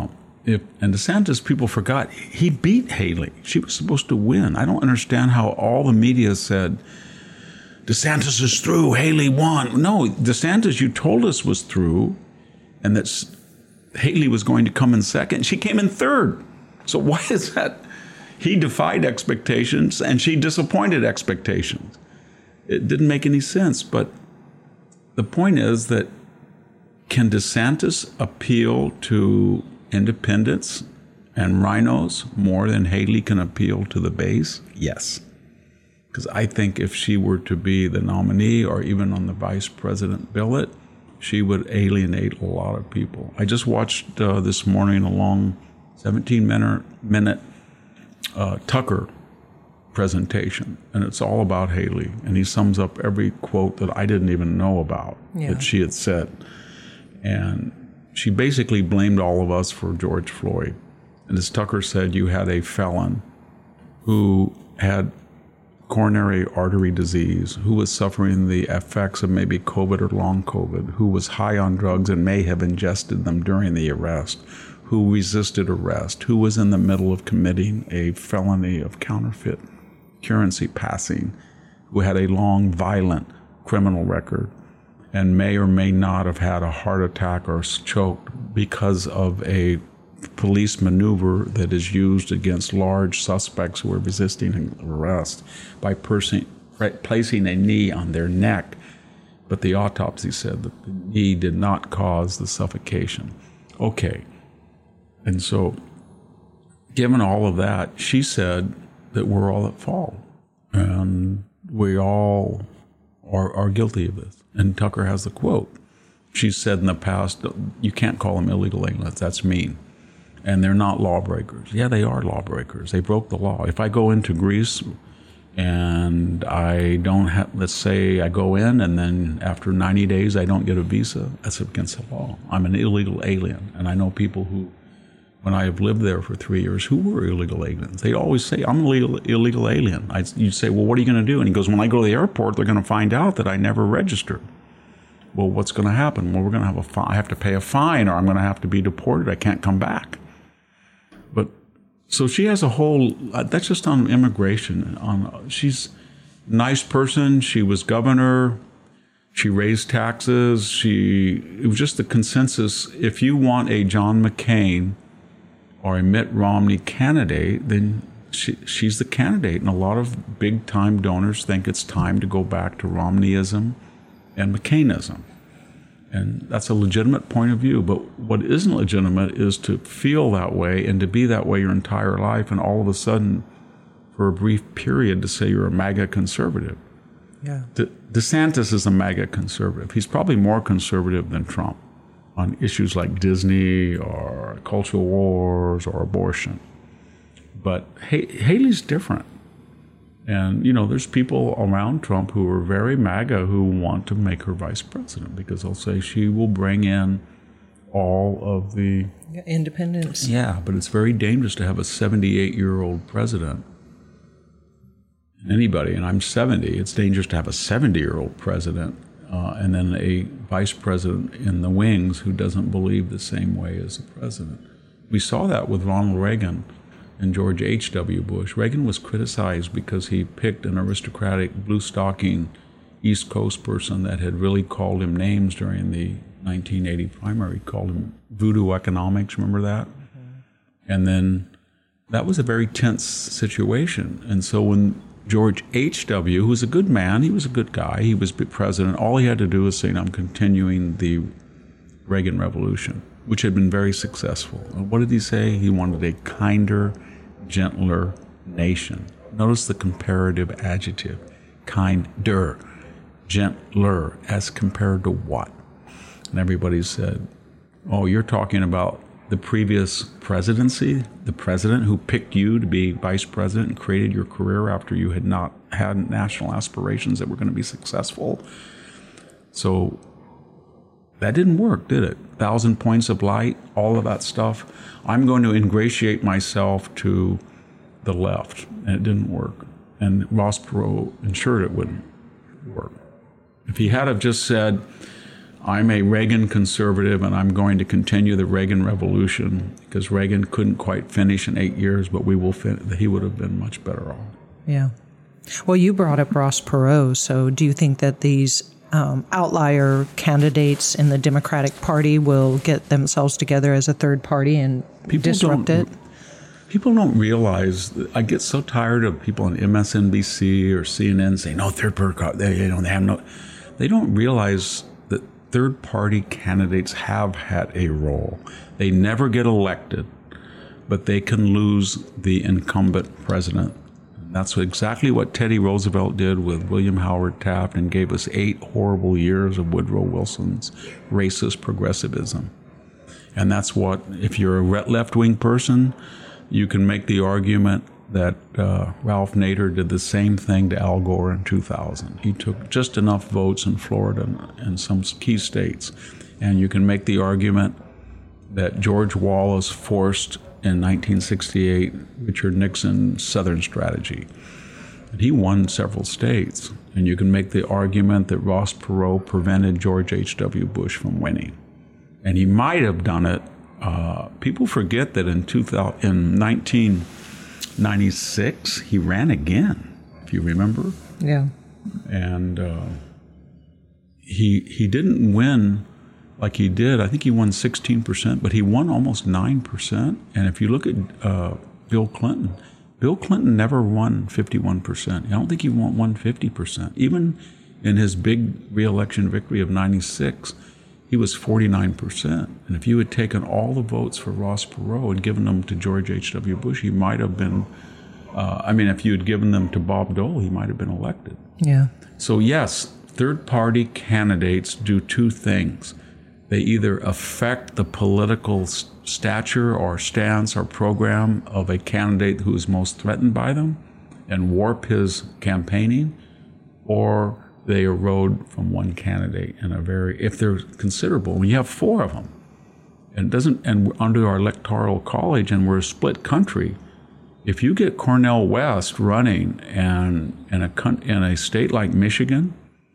if and DeSantis, people forgot, he beat Haley. She was supposed to win. I don't understand how all the media said, DeSantis is through, Haley won. No, DeSantis, you told us was through, and that Haley was going to come in second. She came in third. So why is that? He defied expectations, and she disappointed expectations. It didn't make any sense. But the point is that, can DeSantis appeal to independents and rhinos more than Haley can appeal to the base? Yes. Because I think if she were to be the nominee or even on the vice president billet, she would alienate a lot of people. I just watched uh, this morning a long seventeen minute, minute uh, Tucker presentation, and it's all about Haley. And he sums up every quote that I didn't even know about yeah. that she had said. And she basically blamed all of us for George Floyd. And as Tucker said, you had a felon who had coronary artery disease, who was suffering the effects of maybe COVID or long COVID, who was high on drugs and may have ingested them during the arrest, who resisted arrest, who was in the middle of committing a felony of counterfeit currency passing, who had a long, violent criminal record, and may or may not have had a heart attack or choked because of a police maneuver that is used against large suspects who are resisting arrest by person, placing a knee on their neck. But the autopsy said that the knee did not cause the suffocation. Okay. And so, given all of that, she said that we're all at fault. And we all are, are guilty of this. And Tucker has the quote. She said in the past, you can't call them illegal aliens. That's mean. And they're not lawbreakers. Yeah, they are lawbreakers. They broke the law. If I go into Greece and I don't have, let's say I go in and then after ninety days I don't get a visa, that's against the law. I'm an illegal alien. And I know people who, when I have lived there for three years, who were illegal aliens. They always say, I'm an illegal, illegal alien. I, you'd say, well, what are you going to do? And he goes, when I go to the airport, they're going to find out that I never registered. Well, what's going to happen? Well, we're going to have a fine. I have to pay a fine, or I'm going to have to be deported. I can't come back. But so she has a whole, uh, that's just on immigration. On she's a nice person. She was governor. She raised taxes. She, it was just the consensus. If you want a John McCain or a Mitt Romney candidate, then she, she's the candidate. And a lot of big-time donors think it's time to go back to Romneyism and McCainism. And that's a legitimate point of view. But what isn't legitimate is to feel that way and to be that way your entire life, and all of a sudden, for a brief period, to say you're a MAGA conservative. Yeah. De- DeSantis is a MAGA conservative. He's probably more conservative than Trump on issues like Disney or cultural wars or abortion. But H- Haley's different. And, you know, there's people around Trump who are very MAGA who want to make her vice president because they'll say she will bring in all of the... Yeah, independence. Yeah, but it's very dangerous to have a seventy-eight-year-old president. Anybody, and I'm seventy, it's dangerous to have a seventy-year-old president uh, and then a vice president in the wings who doesn't believe the same way as the president. We saw that with Ronald Reagan and George H W Bush. Reagan was criticized because he picked an aristocratic, blue-stocking East Coast person that had really called him names during the nineteen eighty primary. He called him voodoo economics, remember that? Mm-hmm. And then that was a very tense situation. And so when George H W, who was a good man, he was a good guy, he was president, all he had to do was say, I'm continuing the Reagan Revolution, which had been very successful. And what did he say? He wanted a kinder, gentler nation. Notice the comparative adjective, kinder, gentler, as compared to what? And everybody said, oh, you're talking about the previous presidency, the president who picked you to be vice president and created your career after you had not had national aspirations that were going to be successful. So that didn't work, did it? Thousand points of light, all of that stuff. I'm going to ingratiate myself to the left, and it didn't work. And Ross Perot ensured it wouldn't work. If he had have just said, I'm a Reagan conservative, and I'm going to continue the Reagan revolution because Reagan couldn't quite finish in eight years, but we will. Fin- he would have been much better off. Yeah. Well, you brought up Ross Perot. So do you think that these um, outlier candidates in the Democratic Party will get themselves together as a third party and people disrupt it? People don't realize. I get so tired of people on M S N B C or C N N saying, "No, third party." They, you know, they have no. They don't realize that third-party candidates have had a role. They never get elected, but they can lose the incumbent president. That's exactly what Teddy Roosevelt did with William Howard Taft and gave us eight horrible years of Woodrow Wilson's racist progressivism. And that's what, if you're a left-wing person, you can make the argument that uh, Ralph Nader did the same thing to Al Gore in two thousand. He took just enough votes in Florida and some key states. And you can make the argument that George Wallace forced in nineteen sixty-eight Richard Nixon's Southern strategy. And he won several states. And you can make the argument that Ross Perot prevented George H W Bush from winning. And he might have done it. Uh, people forget that in, two thousand, in nineteen ninety-six, he ran again, if you remember. Yeah. And uh, he he didn't win like he did. I think he won sixteen percent, but he won almost nine percent. And if you look at uh, Bill Clinton, Bill Clinton never won fifty-one percent. I don't think he won, won fifty percent. Even in his big re-election victory of ninety-six, he was forty-nine percent. And if you had taken all the votes for Ross Perot and given them to George H W Bush, he might have been, uh, I mean, if you had given them to Bob Dole, he might have been elected. Yeah. So yes, third-party candidates do two things. They either affect the political st- stature or stance or program of a candidate who is most threatened by them and warp his campaigning, or they erode from one candidate in a very, if they're considerable. When you have four of them, and it doesn't, and under our electoral college, and we're a split country, if you get Cornel West running and in a in a state like Michigan,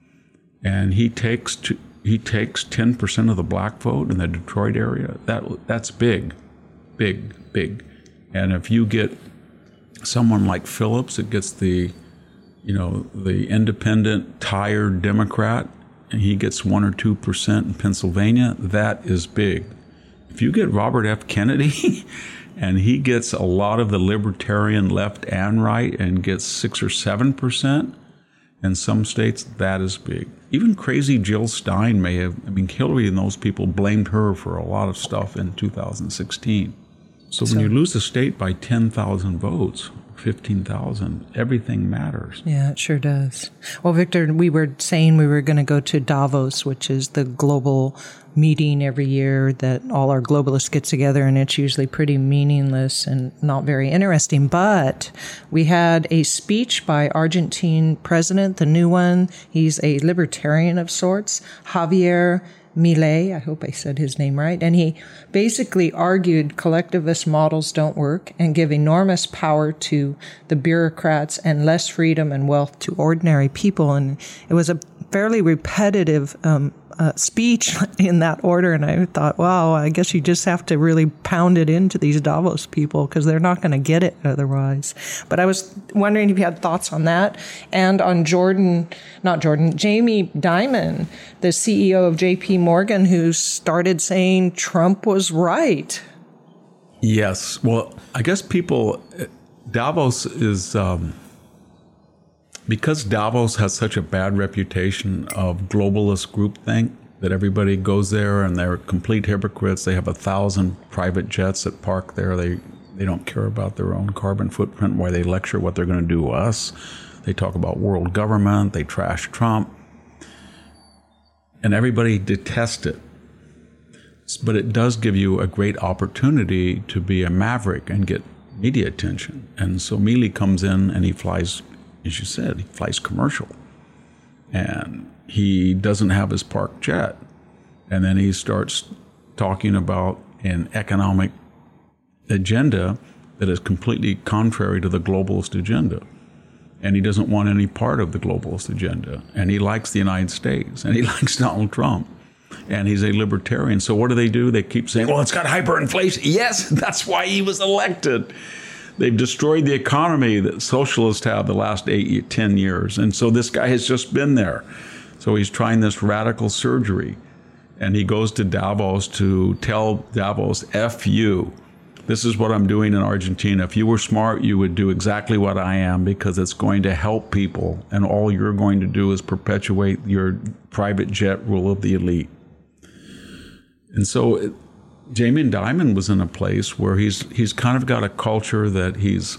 and he takes to, he takes ten percent of the black vote in the Detroit area, that that's big, big, big. And if you get someone like Phillips that gets the you know, the independent, tired Democrat, and he gets one or two percent in Pennsylvania, that is big. If you get Robert F. Kennedy, and he gets a lot of the libertarian left and right and gets six or seven percent in some states, that is big. Even crazy Jill Stein may have, I mean, Hillary and those people blamed her for a lot of stuff in two thousand sixteen. So, so when you lose a state by ten thousand votes, fifteen thousand, everything matters. Yeah, it sure does. Well, Victor, we were saying we were going to go to Davos, which is the global meeting every year that all our globalists get together, and it's usually pretty meaningless and not very interesting. But we had a speech by Argentine president, the new one. He's a libertarian of sorts, Javier Milei, I hope I said his name right, and he basically argued collectivist models don't work and give enormous power to the bureaucrats and less freedom and wealth to ordinary people. And it was a fairly repetitive um, uh, speech in that order, and I thought, wow, I guess you just have to really pound it into these Davos people because they're not going to get it otherwise. But I was wondering if you had thoughts on that and on Jordan, not Jordan, Jamie Dimon, the C E O of J P Morgan, who started saying Trump was right. Yes. Well, I guess people, Davos is, um, because Davos has such a bad reputation of globalist groupthink, that everybody goes there and they're complete hypocrites. They have a thousand private jets that park there. They, they don't care about their own carbon footprint, why they lecture what they're going to do to us. They talk about world government. They trash Trump. And everybody detests it. But it does give you a great opportunity to be a maverick and get media attention. And so Milley comes in and he flies, as you said, he flies commercial. And he doesn't have his parked jet. And then he starts talking about an economic agenda that is completely contrary to the globalist agenda. And he doesn't want any part of the globalist agenda. And he likes the United States, and he likes Donald Trump. And he's a libertarian. So what do they do? They keep saying, well, it's got hyperinflation. Yes, that's why he was elected. They've destroyed the economy that socialists have the last eight, ten years. And so this guy has just been there. So he's trying this radical surgery. And he goes to Davos to tell Davos, F you. This is what I'm doing in Argentina. If you were smart, you would do exactly what I am, because it's going to help people. And all you're going to do is perpetuate your private jet rule of the elite. And so it, Jamie Dimon was in a place where he's he's kind of got a culture that he's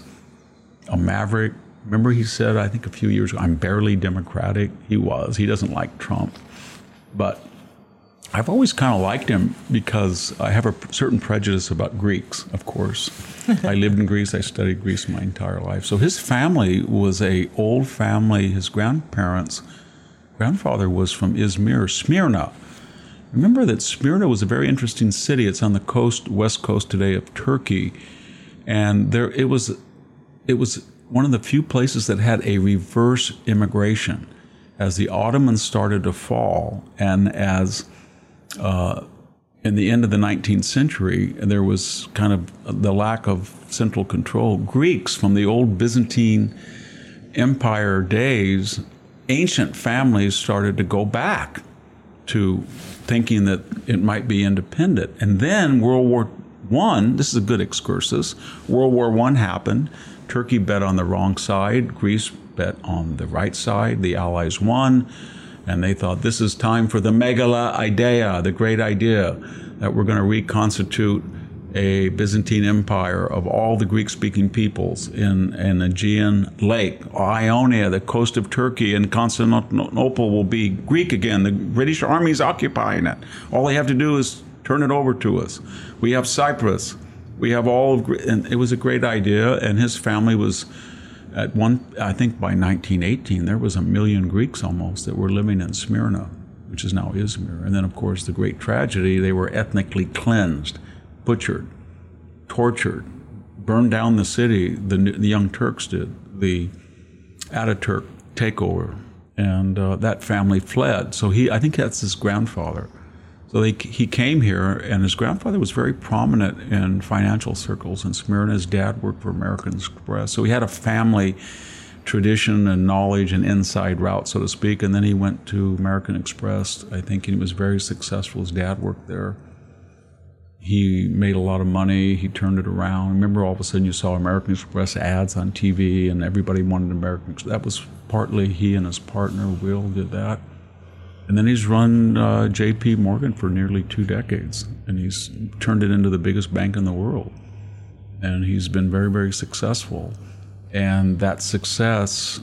a maverick. Remember he said, I think a few years ago, I'm barely democratic. He was. He doesn't like Trump. But I've always kind of liked him because I have a certain prejudice about Greeks, of course. I lived in Greece. I studied Greece my entire life. So his family was a old family. His grandparents, grandfather was from Izmir, Smyrna. Remember that Smyrna was a very interesting city. It's on the coast, west coast today of Turkey. And there it was it was one of the few places that had a reverse immigration. As the Ottomans started to fall, and as uh, in the end of the nineteenth century, there was kind of the lack of central control. Greeks from the old Byzantine Empire days, ancient families started to go back to thinking that it might be independent. And then World War One, this is a good excursus, World War One happened. Turkey bet on the wrong side. Greece bet on the right side. The Allies won. And they thought, this is time for the megala idea, the great idea, that we're going to reconstitute a Byzantine empire of all the Greek-speaking peoples in an Aegean lake. Ionia, the coast of Turkey, and Constantinople will be Greek again. The British Army is occupying it. All they have to do is turn it over to us. We have Cyprus. We have all of, and it was a great idea. And his family was at one, I think by nineteen eighteen, there was a million Greeks almost that were living in Smyrna, which is now Izmir. And then, of course, the great tragedy, they were ethnically cleansed, butchered, tortured, burned down the city. The, the Young Turks did, the Ataturk takeover, and uh, that family fled. So he, I think that's his grandfather. So they, he came here, and his grandfather was very prominent in financial circles in Smyrna. His dad worked for American Express. So he had a family tradition and knowledge and inside route, so to speak. And then he went to American Express, I think, and he was very successful. His dad worked there. He made a lot of money. He turned it around. Remember, all of a sudden you saw American Express ads on T V, and everybody wanted American Express. That was partly he and his partner, Will, did that. And then he's run uh, J P Morgan for nearly two decades, and he's turned it into the biggest bank in the world. And he's been very, very successful. And that success,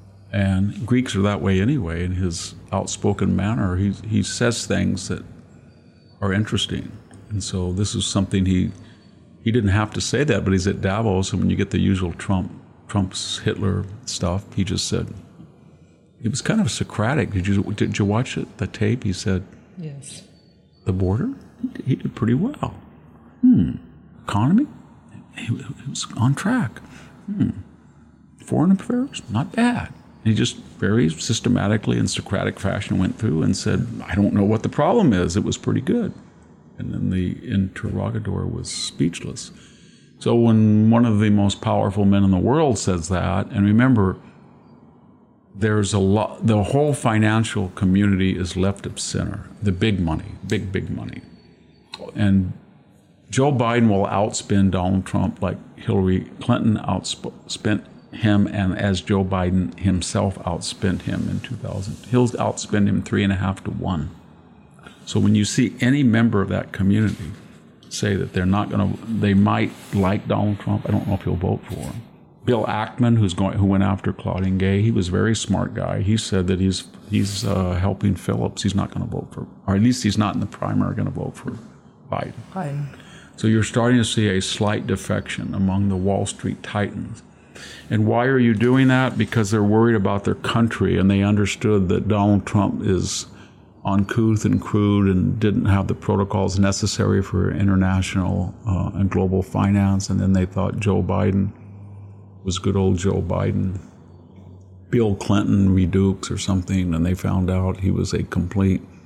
and Greeks are that way anyway, in his outspoken manner, he, he says things that are interesting. And so this is something he, he didn't have to say that, but he's at Davos, and when you get the usual Trump, Trump's Hitler stuff, he just said, it was kind of Socratic. Did you did you watch it, the tape? He said, yes. The border, he did pretty well. Hmm. Economy, he, he was on track. Hmm. Foreign affairs, not bad. And he just very systematically in Socratic fashion went through and said, I don't know what the problem is. It was pretty good. And then the interrogator was speechless. So when one of the most powerful men in the world says that, and remember, there's a lot, the whole financial community is left of center, the big money, big, big money. And Joe Biden will outspend Donald Trump like Hillary Clinton outspent him, and as Joe Biden himself outspent him in two thousand. He'll outspend him three and a half to one. So when you see any member of that community say that they're not going to, they might like Donald Trump, I don't know if he'll vote for him. Bill Ackman, who's going, who went after Claudine Gay, he was a very smart guy. He said that he's he's uh, helping Phillips. He's not going to vote for, or at least he's not in the primary going to vote for Biden. Biden. So you're starting to see a slight defection among the Wall Street titans. And why are you doing that? Because they're worried about their country, and they understood that Donald Trump is uncouth and crude and didn't have the protocols necessary for international uh, and global finance. And then they thought Joe Biden was good old Joe Biden. Bill Clinton redukes or something, and they found out he was a complete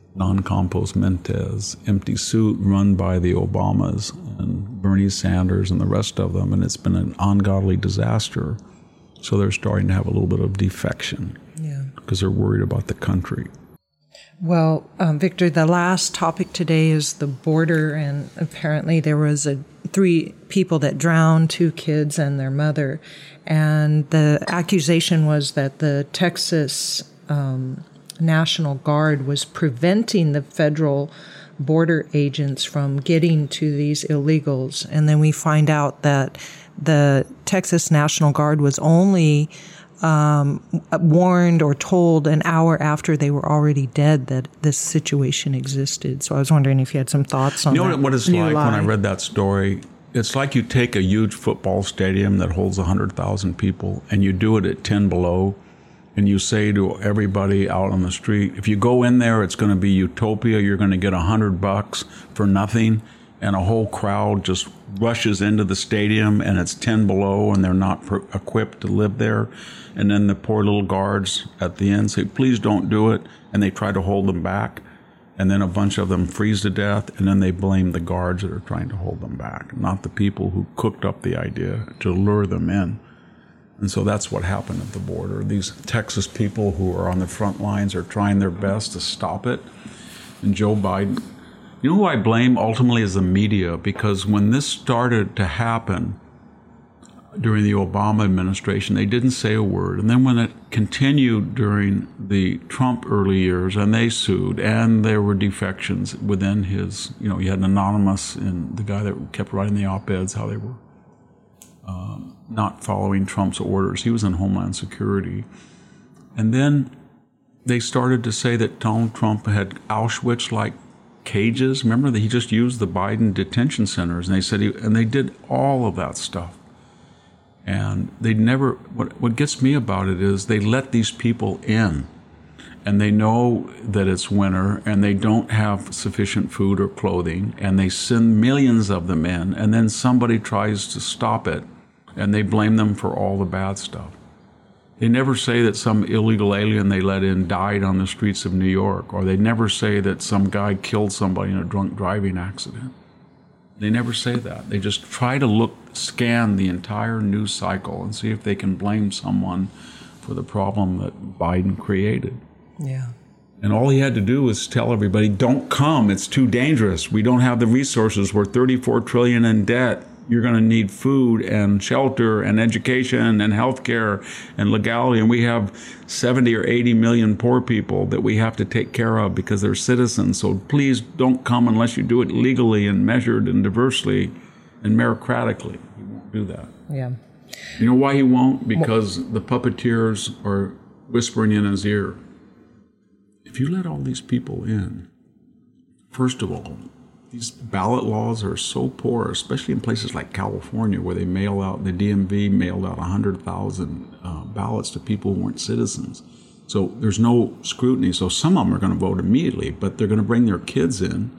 non-compos Mentes, empty suit run by the Obamas and Bernie Sanders and the rest of them, and it's been an ungodly disaster. So they're starting to have a little bit of defection yeah. because they're worried about the country. Well, um, Victor, the last topic today is the border, and apparently there was a three people that drowned, two kids and their mother, and the accusation was that the Texas um, National Guard was preventing the federal border agents from getting to these illegals, and then we find out that the Texas National Guard was only Um, warned or told an hour after they were already dead that this situation existed. So I was wondering if you had some thoughts on that. You know what it's like when I read that story? It's like you take a huge football stadium that holds one hundred thousand people and you do it at ten below, and you say to everybody out on the street, if you go in there, it's going to be utopia. You're going to get one hundred bucks for nothing. And a whole crowd just rushes into the stadium, and it's ten below, and they're not per- equipped to live there. And then the poor little guards at the end say, please don't do it. And they try to hold them back. And then a bunch of them freeze to death, and then they blame the guards that are trying to hold them back, not the people who cooked up the idea to lure them in. And so that's what happened at the border. These Texas people who are on the front lines are trying their best to stop it. And Joe Biden... You know who I blame ultimately is the media, because when this started to happen during the Obama administration, they didn't say a word. And then when it continued during the Trump early years, and they sued, and there were defections within his, you know, he had an anonymous, and the guy that kept writing the op-eds, how they were um, not following Trump's orders. He was in Homeland Security. And then they started to say that Donald Trump had Auschwitz-like cages. Remember that he just used the Biden detention centers, and they said he, and they did all of that stuff. And they never, what, what gets me about it is they let these people in, and they know that it's winter, and they don't have sufficient food or clothing, and they send millions of them in, and then somebody tries to stop it, and they blame them for all the bad stuff. They never say that some illegal alien they let in died on the streets of New York, or they never say that some guy killed somebody in a drunk driving accident. They never say that. They just try to look, scan the entire news cycle and see if they can blame someone for the problem that Biden created. Yeah. And all he had to do was tell everybody, don't come, it's too dangerous. We don't have the resources. We're thirty-four trillion dollars in debt. You're going to need food and shelter and education and health care and legality. And we have seventy or eighty million poor people that we have to take care of because they're citizens. So please don't come unless you do it legally and measured and diversely and meritocratically. He won't do that. Yeah. You know why he won't? Because well, the puppeteers are whispering in his ear. If you let all these people in, first of all, these ballot laws are so poor, especially in places like California, where they mail out, the D M V mailed out one hundred thousand uh, ballots to people who weren't citizens. So there's no scrutiny. So some of them are going to vote immediately, but they're going to bring their kids in.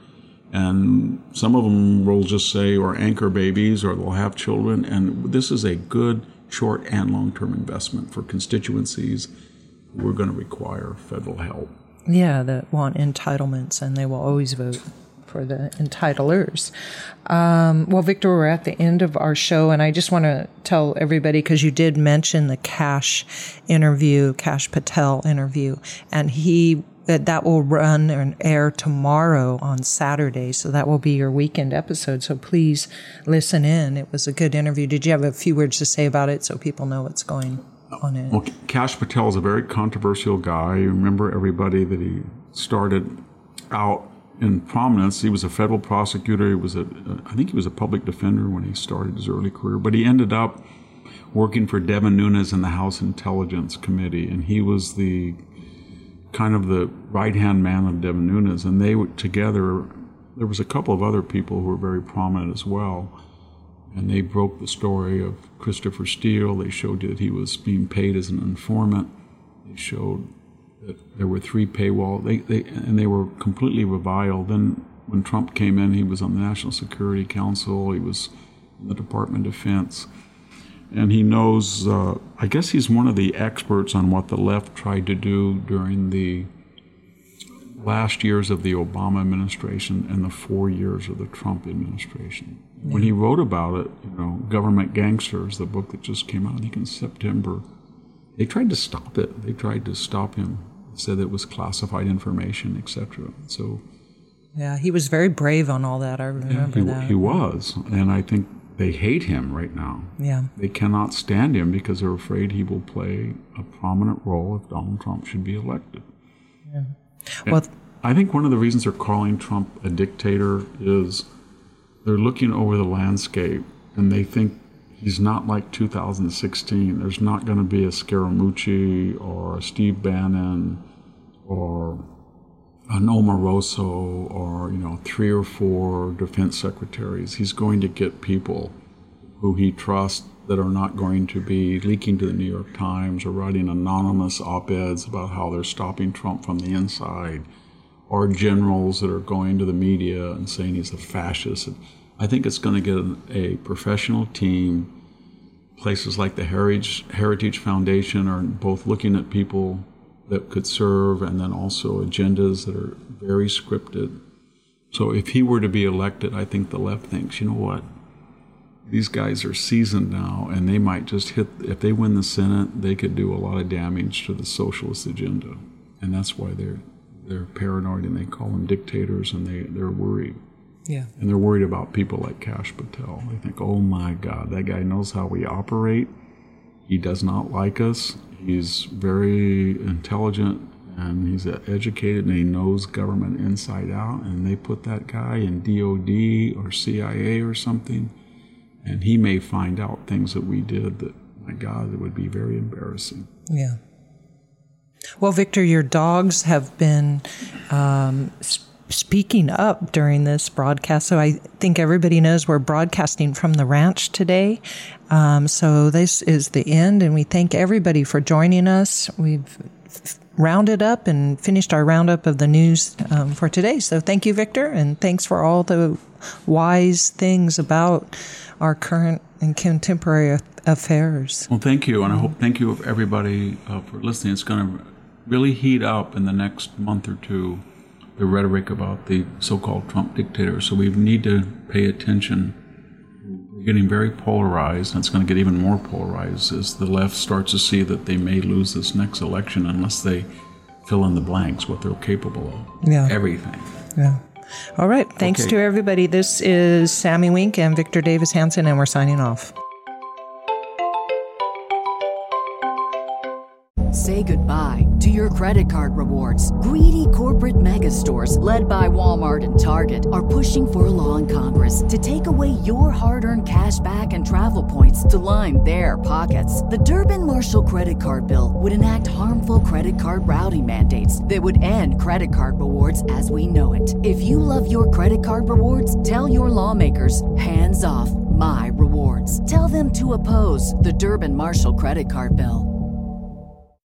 And some of them will just say, or anchor babies, or they'll have children. And this is a good short and long-term investment for constituencies who are going to require federal help. Yeah, that want entitlements, and they will always vote for the entitlers. Um, well, Victor, we're at the end of our show, and I just want to tell everybody, because you did mention the Kash interview, Kash Patel interview, and he that that will run and air tomorrow on Saturday, so that will be your weekend episode. So please listen in. It was a good interview. Did you have a few words to say about it so people know what's going on in it? Well, Kash Patel is a very controversial guy. You remember everybody that he started out in prominence. He was a federal prosecutor. He was a, I think he was a public defender when he started his early career, but he ended up working for Devin Nunes in the House Intelligence Committee, and he was the kind of the right-hand man of Devin Nunes, and they were together. There was a couple of other people who were very prominent as well, and they broke the story of Christopher Steele. They showed you that he was being paid as an informant. They showed that there were three paywall, they, they, and they were completely reviled. Then when Trump came in, he was on the National Security Council, he was in the Department of Defense, and he knows, uh, I guess he's one of the experts on what the left tried to do during the last years of the Obama administration and the four years of the Trump administration. Yeah. When he wrote about it, you know, Government Gangsters, the book that just came out, I think in September, they tried to stop it. They tried to stop him. Said it was classified information, et cetera. So, yeah, he was very brave on all that. I remember yeah, he, that. He was, and I think they hate him right now. Yeah, they cannot stand him because they're afraid he will play a prominent role if Donald Trump should be elected. Yeah. Well, I think one of the reasons they're calling Trump a dictator is they're looking over the landscape and they think he's not like two thousand sixteen. There's not going to be a Scaramucci or a Steve Bannon or an Omaroso or, you know, three or four defense secretaries. He's going to get people who he trusts that are not going to be leaking to the New York Times or writing anonymous op-eds about how they're stopping Trump from the inside, or generals that are going to the media and saying he's a fascist. I think it's going to get a professional team. Places like the Heritage, Heritage Foundation are both looking at people that could serve and then also agendas that are very scripted. So if he were to be elected, I think the left thinks, you know what, these guys are seasoned now and they might just hit, if they win the Senate, they could do a lot of damage to the socialist agenda. And that's why they're they're paranoid and they call them dictators and they, they're worried. Yeah. And they're worried about people like Kash Patel. They think, oh my God, that guy knows how we operate. He does not like us. He's very intelligent and he's educated and he knows government inside out. And they put that guy in D O D or C I A or something. And he may find out things that we did that, my God, it would be very embarrassing. Yeah. Well, Victor, your dogs have been um, sp- speaking up during this broadcast. So I think everybody knows we're broadcasting from the ranch today. Um, so this is the end, and we thank everybody for joining us. We've f- rounded up and finished our roundup of the news um, for today. So thank you, Victor, and thanks for all the wise things about our current and contemporary affairs. Well, thank you, and I hope thank you everybody uh, for listening. It's going to really heat up in the next month or two, the rhetoric about the so-called Trump dictator. So we need to pay attention. We're getting very polarized, and it's going to get even more polarized as the left starts to see that they may lose this next election unless they fill in the blanks, what they're capable of. Yeah. Everything. Yeah. All right. Thanks okay. to everybody. This is Sammy Wink and Victor Davis Hanson, and we're signing off. Say goodbye to your credit card rewards. Greedy corporate mega stores, led by Walmart and Target, are pushing for a law in Congress to take away your hard-earned cash back and travel points to line their pockets. The Durbin-Marshall credit card bill would enact harmful credit card routing mandates that would end credit card rewards as we know it. If you love your credit card rewards, tell your lawmakers, hands off my rewards. Tell them to oppose the Durbin-Marshall credit card bill.